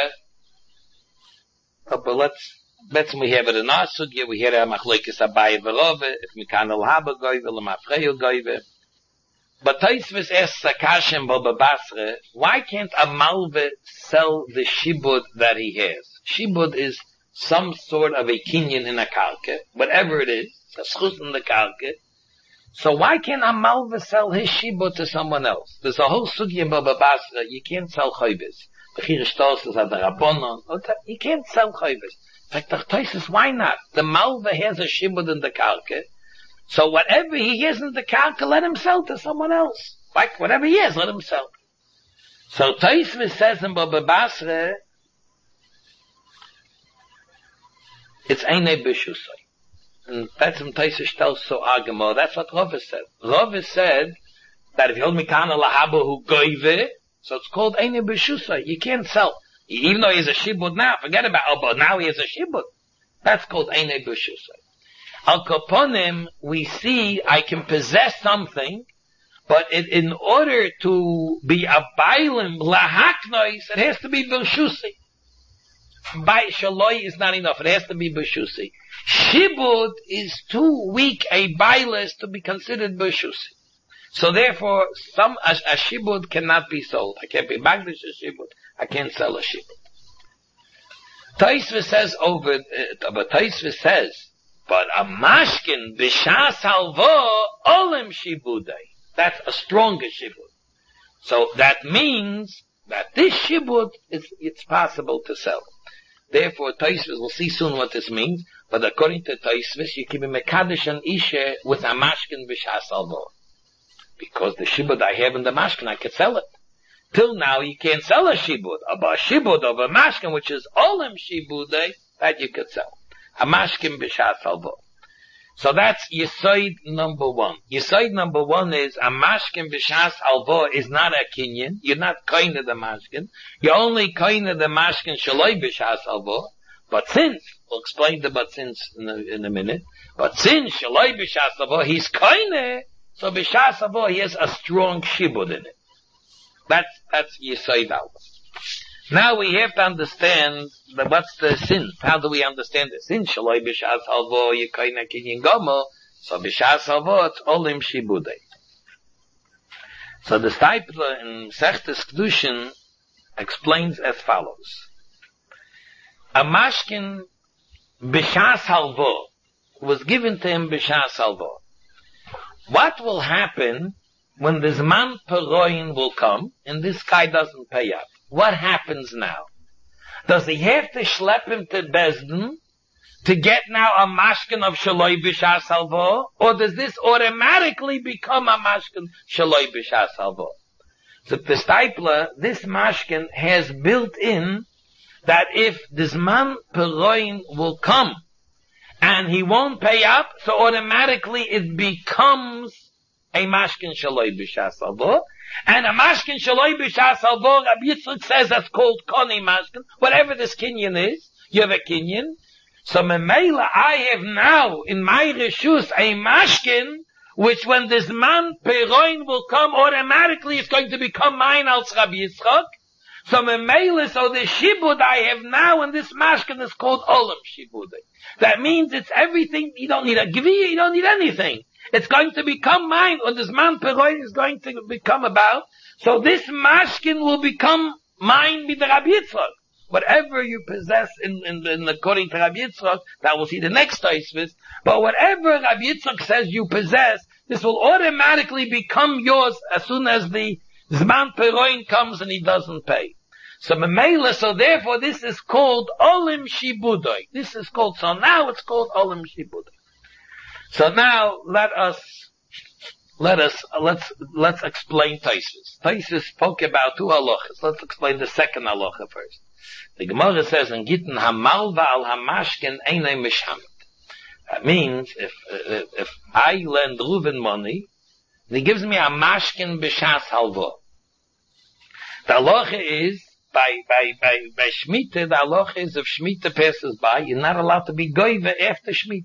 but let's, let's we have it in our sugya, we hear a machlokes Abaye v'Rove, if mikan el haba goyve, l'mafreyo goyve. But Tosfos asks Akashim Baba Basra, why can't a malve sell the shibud that he has? Shibud is some sort of a kinyan in a karka, whatever it is, a schus in the karka. So why can't a malva sell his shibud to someone else? There's a whole sugi in Baba Basra. You can't sell chayvus. The Chirishtos is at the Rabbonon. You can't sell chayvus. In fact, the Tosfos, why not? The malva has a shibud in the karka. So whatever he has in the karka, let him sell to someone else. Like whatever he has, let him sell. So Tosfos says in Baba Basra, it's eine b'shusay. And that's when Tosfos tells so Agamo. That's what Rava said. Rava said that if you hold mikana lahaba hu goive, so it's called eine b'shusay. You can't sell. Even though he has a shibud now, forget about, oh, but now he has a shibud. That's called Einei B'Shusay. Al Kaponim, we see I can possess something, but it, in order to be a bailim lahaknois, it has to be B'Shusay. By Shaloi is not enough, it has to be B'Shusay. Shibud is too weak a bailis to be considered B'Shusay. So therefore, some, a, a shibud cannot be sold. I can't be magdish a shibud. I can't sell a shibud. Taisva says over, uh, but Taisva says, but a mashkin b'shas halva olim shibudai. That's a stronger shibud. So that means that this shibud is, it's possible to sell. Therefore, Taisva, we'll see soon what this means, but according to Taisva, you can be mekadosh an isha with a mashkin b'shas halva. Because the shibud I have in the mashkin, I could sell it. Till now, you can't sell a shibud. But a shibud of a mashkin, which is olim shibudai, that you could sell. A mashkin b'shas halva. So that's Yesoid number one. Yesoid number one is a mashkin b'shas halva is not a kinyan. You're not kind of the mashkin. You're only kind of the mashkin shaloi b'shas halva. But since, we'll explain the but since in a, in a minute, but since shaloi b'shas halva, he's kind of, so b'shas halva, he has a strong shibud in it. That's, that's Yesoid Alba. Now we have to understand the, what's the sin. How do we understand the sin? Shaloi b'shas halva, yekaina kinyin gomo. So b'shas halva, it's olim shibudei. So the Stipler in Sechtes Kedushin explains as follows. A mashkin b'shas halva was given to him b'shas halva. What will happen when the Zman Peroin will come, and this guy doesn't pay up? What happens now? Does he have to schlep him to Bezdin to get now a mashkin of Shaloi B'Shas Halva? Or does this automatically become a mashkin Shaloi B'Shas Halva? So the Stipler, this mashkin has built in that if the Zman Peroin will come, and he won't pay up, so automatically it becomes a mashkin shaloi b'shas halva, and a mashkin shaloi b'shas halva, Rabbi Yitzchak says that's called koni mashkin, whatever this kinyan is, you have a kinyan. So memela, I have now in my reshus a mashkin, which when this man peroin will come, automatically it's going to become mine als Rabbi Yitzchak. So memela, so the shibud I have now in this mashkin is called olam shibud. That means it's everything, you don't need a gviya, you don't need anything. It's going to become mine, or this man peroin is going to become about. So this mashkin will become mine with the Rabbi Yitzchak. Whatever you possess in, in, in according to Rabbi Yitzchak, that will see the next Tosfos. But whatever Rabbi Yitzchak says you possess, this will automatically become yours as soon as the Zman Peroin comes and he doesn't pay. So Memela, so therefore this is called Olim Shibudoi. This is called, so now it's called Olim Shibudoi. So now let us, let us, let's, let's explain Tosfos. Tosfos spoke about two halachas. Let's explain the second halacha first. The Gemara says in Gittin, Hamalva al Hamashkin einay mishamet. That means if, if, if I lend Reuven money, he gives me a mashkin b'shas halva. The halacha is, by, by, by, by Shemitah, the halacha is if Shemitah passes by, you're not allowed to be goyve after Shemitah.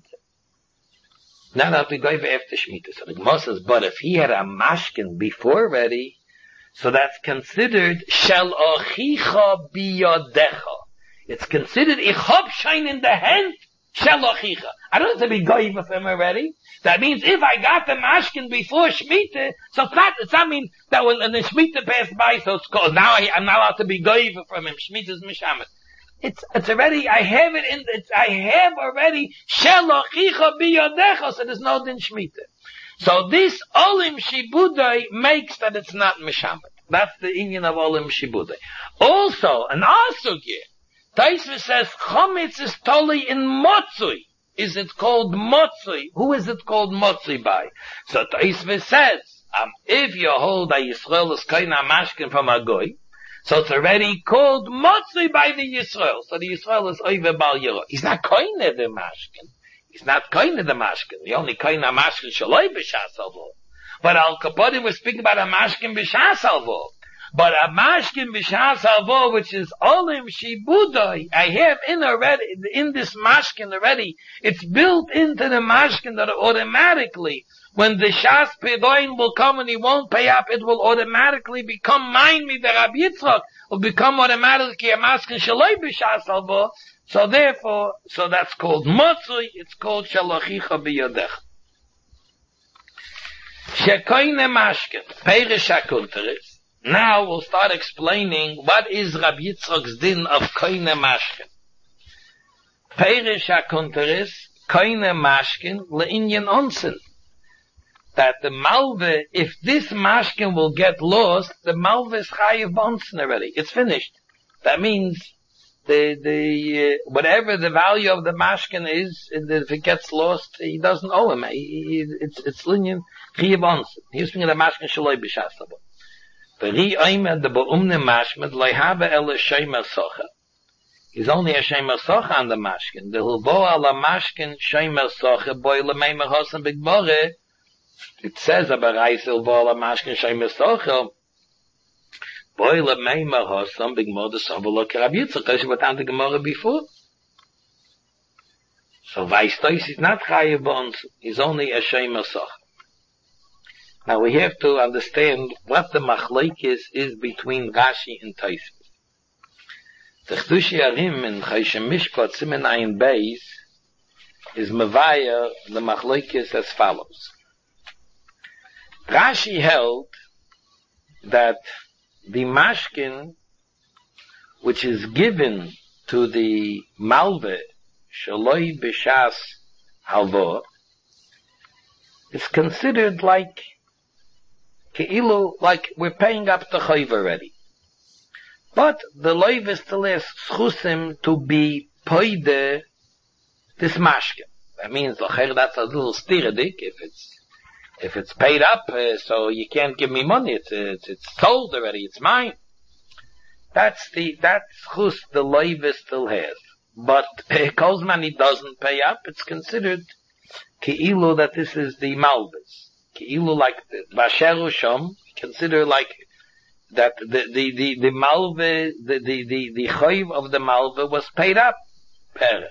Not allowed to be goyve after Shemitah. So the Gemara says, but if he had a mashkin before already, so that's considered shel achicha biyadecha. It's considered ich hab shine in the hand shel achicha. I don't have to be goyve of him already. That means if I got the mashkin before Shemitah, so it's not, it's not mean that when, when the Shemitah passed by, so it's called, now I, I'm not allowed to be goyve from him. Shemitah's mishamet. It's, it's already, I have it in, it's, I have already shel achicha biyadecha, so there's no din Shemitah. So this Olim Shibudai makes that it's not Mishamet. That's the inyan of Olim Shibudai. Also, an Asugir, Tosfos says, Chometz is totally in Motzui. Is it called Motzui? Who is it called Motzui by? So Tosfos says, um, if you hold a Yisrael is kaina mashkin from a goy, so it's already called Motzui by the Yisrael. So the Yisrael is Oive Bal Yiro. He's not kaina the mashkin. He's not kind of the mashkin. The only kind of mashkin shaloi b'shas halva. But Al Kapodim was speaking about a mashkin b'shas halva. But a mashkin b'shas halvo, which is olim shibudai, I have in already, in this mashkin already, it's built into the mashkin that automatically, when the shas pedoin will come and he won't pay up, it will automatically become mine me the Rabbi Yitzchak, will become automatically a mashkin shaloi b'shas halvo. So therefore, so that's called motzui, it's called shalochicha b'yodech. Shekoine mashkin, perish hakunteris. Now we'll start explaining what is Rabbi Yitzchak's din of koine mashkin. Perish hakunteris, koine mashkin, le'inyan onsen. That the malve, if this mashkin will get lost, the malve is chayiv onsen already. It's finished. That means the, the, uh, whatever the value of the mashkin is, if it gets lost, he doesn't owe him. He, he, it's, it's linyan chayiv onsen. He was speaking of the mashkin shaloi b'shas halvo. He's only a shema socha on the mashkin. The hulbo ala mashkin shema socha boy lemeimer hosen big more. It says about Reis hulbo ala mashkin shema socha boy lemeimer hosen big more. The sovel Rabbi Yitzchak. That's what on the Gemara before. So Weistois is not chayiv b'ons. He's only a shema socha. Now we have to understand what the machlokes is between Rashi and Tosfos. The Chedush Yarim in Choshen Mishpat Siman Ayin Beis is mevaya the machlokes as follows. Rashi held that the mashkin which is given to the malve shaloi b'shas halvo is considered like Keilu, like we're paying up the chayv already. But the loiv is still has schusim to be poide this mashkin. That means that's a little stiradik. If it's if it's paid up, uh, so you can't give me money. It's it's it's sold already. It's mine. That's the that schus the loiv still has. But Kozman he doesn't pay up. It's considered keilu that this is the malvis. Keilu like Basheru Shom, consider like that the the the, the malve the the the the chayv of the malve was paid up, perich.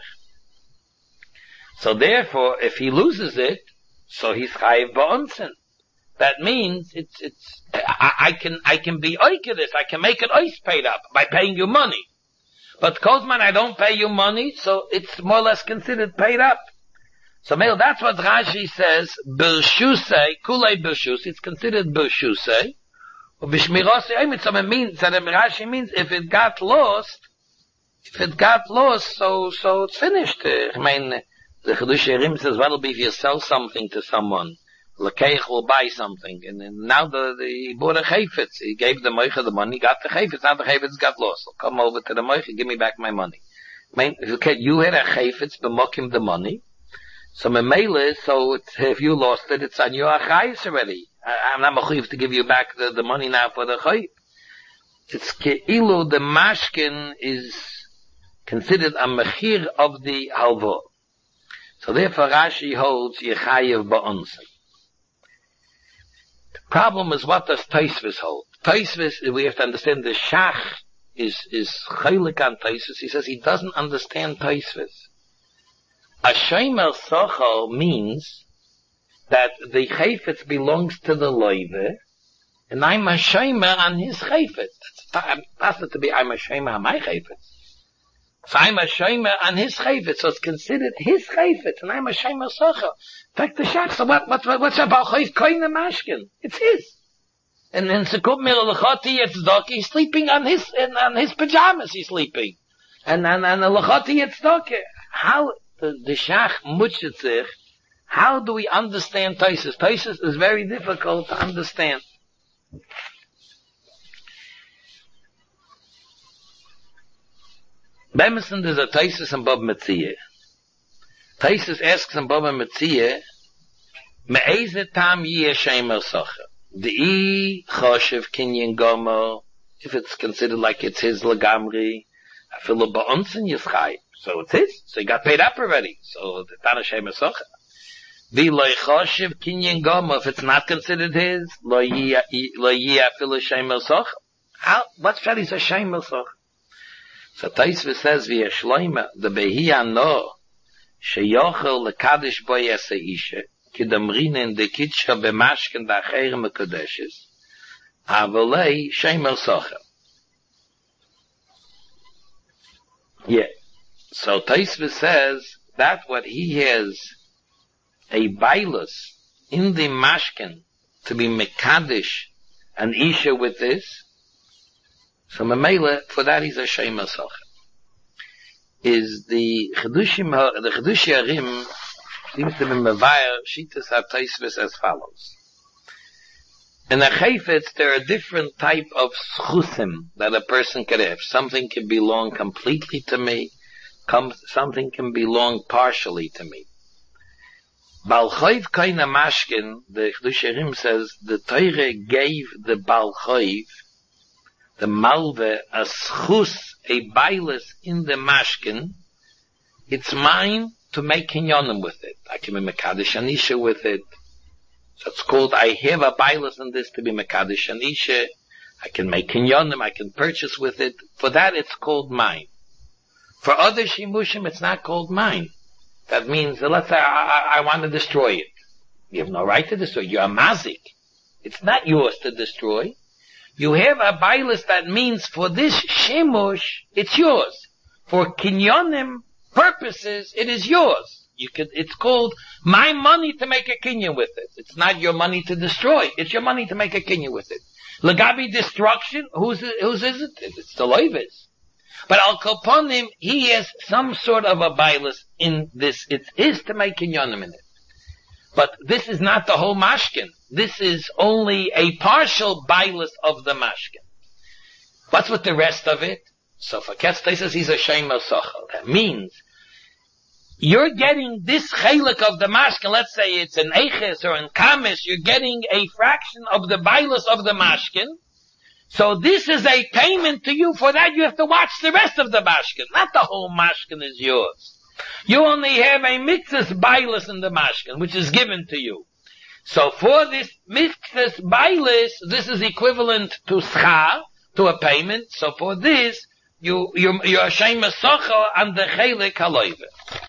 So therefore, if he loses it, so he's chayiv ba'onsen. That means it's it's I, I can I can be oike this, I can make it ois paid up by paying you money. But Kozman, I don't pay you money, so it's more or less considered paid up. So, Meil, that's what Rashi says, Bershusei, Kulei Bershus, it's considered Bershusei. Bishmirosei Oimit, so it means, that Rashi means, if it got lost, if it got lost, so, so it's finished. I mean, the Chedush Yerim says, what'll be if you sell something to someone? Lekeich will buy something, and then now the, the, he bought a chayfetz, he gave the moicha the money, got the chayfetz, now the chayfetz got lost. So come over to the moicha, give me back my money. I mean, okay, you had a chayfetz, b'mokim the money, so memele, so it's, if you lost it, it's on your achayis already. I, I'm not mechuyev to give you back the, the money now for the chayv. It's keilu, the mashkin is considered a mechir of the halvo. So therefore Rashi holds yechayev ba'onsen. The problem is, what does Tosfos hold? Tosfos, we have to understand the Shach is, is chaylik on Tosfos. He says he doesn't understand Tosfos. A shomer sochal means that the chayfetz belongs to the loive, and I'm a shomer on his chayfetz. It's not to be I'm a shomer on my chayfetz. So I'm a shomer on his chayfetz, so it's considered his chayfetz, and I'm a shomer sochal. In fact, the shach, so what, what, what's about chayf koine mashkin? It's his. And then Sekub mir lechoti yetzdok, he's sleeping on his, on his pajamas, he's sleeping. And, and, and the lechoti yetzdok, how, the, the shach mutzitzich, how do we understand Tosfos? Tosfos is very difficult to understand. Bemison, there's a Tosfos and Bab Metzia. Tosfos asks in Bab Metzia, me'eze tam yeh shemer socher. D'i choshev kinyan gomo, if it's considered like it's his legamri, afilu ba'onsen yischai. So it's his. So he got paid up already. So the Tana shemer socher. V'i loy choshev kinyan gomo, if it's not considered his, lo yeh afilu shemer socher. How, what's Pshat is a Shemer Socher? So Taisva says, via Shloima, the Behiyah no, sheyochel lekadish boy esa isha, kidamrinen de kitsha b'mashken da'acher mekadeshes, avalei Shemer Socher. Yeah. So Taisva says that what he has a bailus in the mashken to be mekadish an isha with this, so Mamela, for that he's a Shemer Socher. Is the Chedushim, the Chedushi Arim seems to be Mevayah, Shitas HaTaisvis as follows. In the Chayfetz, there are different type of schusim that a person can have. Something can belong completely to me, something can belong partially to me. Bal Chayv Kaina Mashkin, the Chedushi Arim says, the Torah gave the Bal Chayv, the malve, a schus, a bailus in the mashkin, it's mine to make kinyonim with it. I can be mekadesh anisha with it. So it's called, I have a bailus in this to be mekadesh anisha. I can make kinyonim, I can purchase with it. For that it's called mine. For other shimushim, it's not called mine. That means, let's say I, I, I want to destroy it. You have no right to destroy it. You're a mazik. It's not yours to destroy. You have a bailus that means for this shemush, it's yours. For kinyonim purposes, it is yours. You could, it's called my money to make a kinyon with it. It's not your money to destroy. It's your money to make a kinyon with it. Lagabi destruction, whose, whose is it? It's the Levi's. But Al Koponim, he has some sort of a bailus in this. It is to make kinyonim in it. But this is not the whole mashkin. This is only a partial bailus of the mashkin. What's with the rest of it? So for Ketztai says he's a Shemer Socher. That means you're getting this chelik of the mashkin. Let's say it's an eiches or an kamis. You're getting a fraction of the bailus of the mashkin. So this is a payment to you. For that you have to watch the rest of the mashkin. Not the whole mashkin is yours. You only have a mitzvah's bailus in the mashkin, which is given to you. So for this mitzvah's bailus, this is equivalent to schar, to a payment. So for this, you, you, you're a Shemer Socher on the chelik haloive.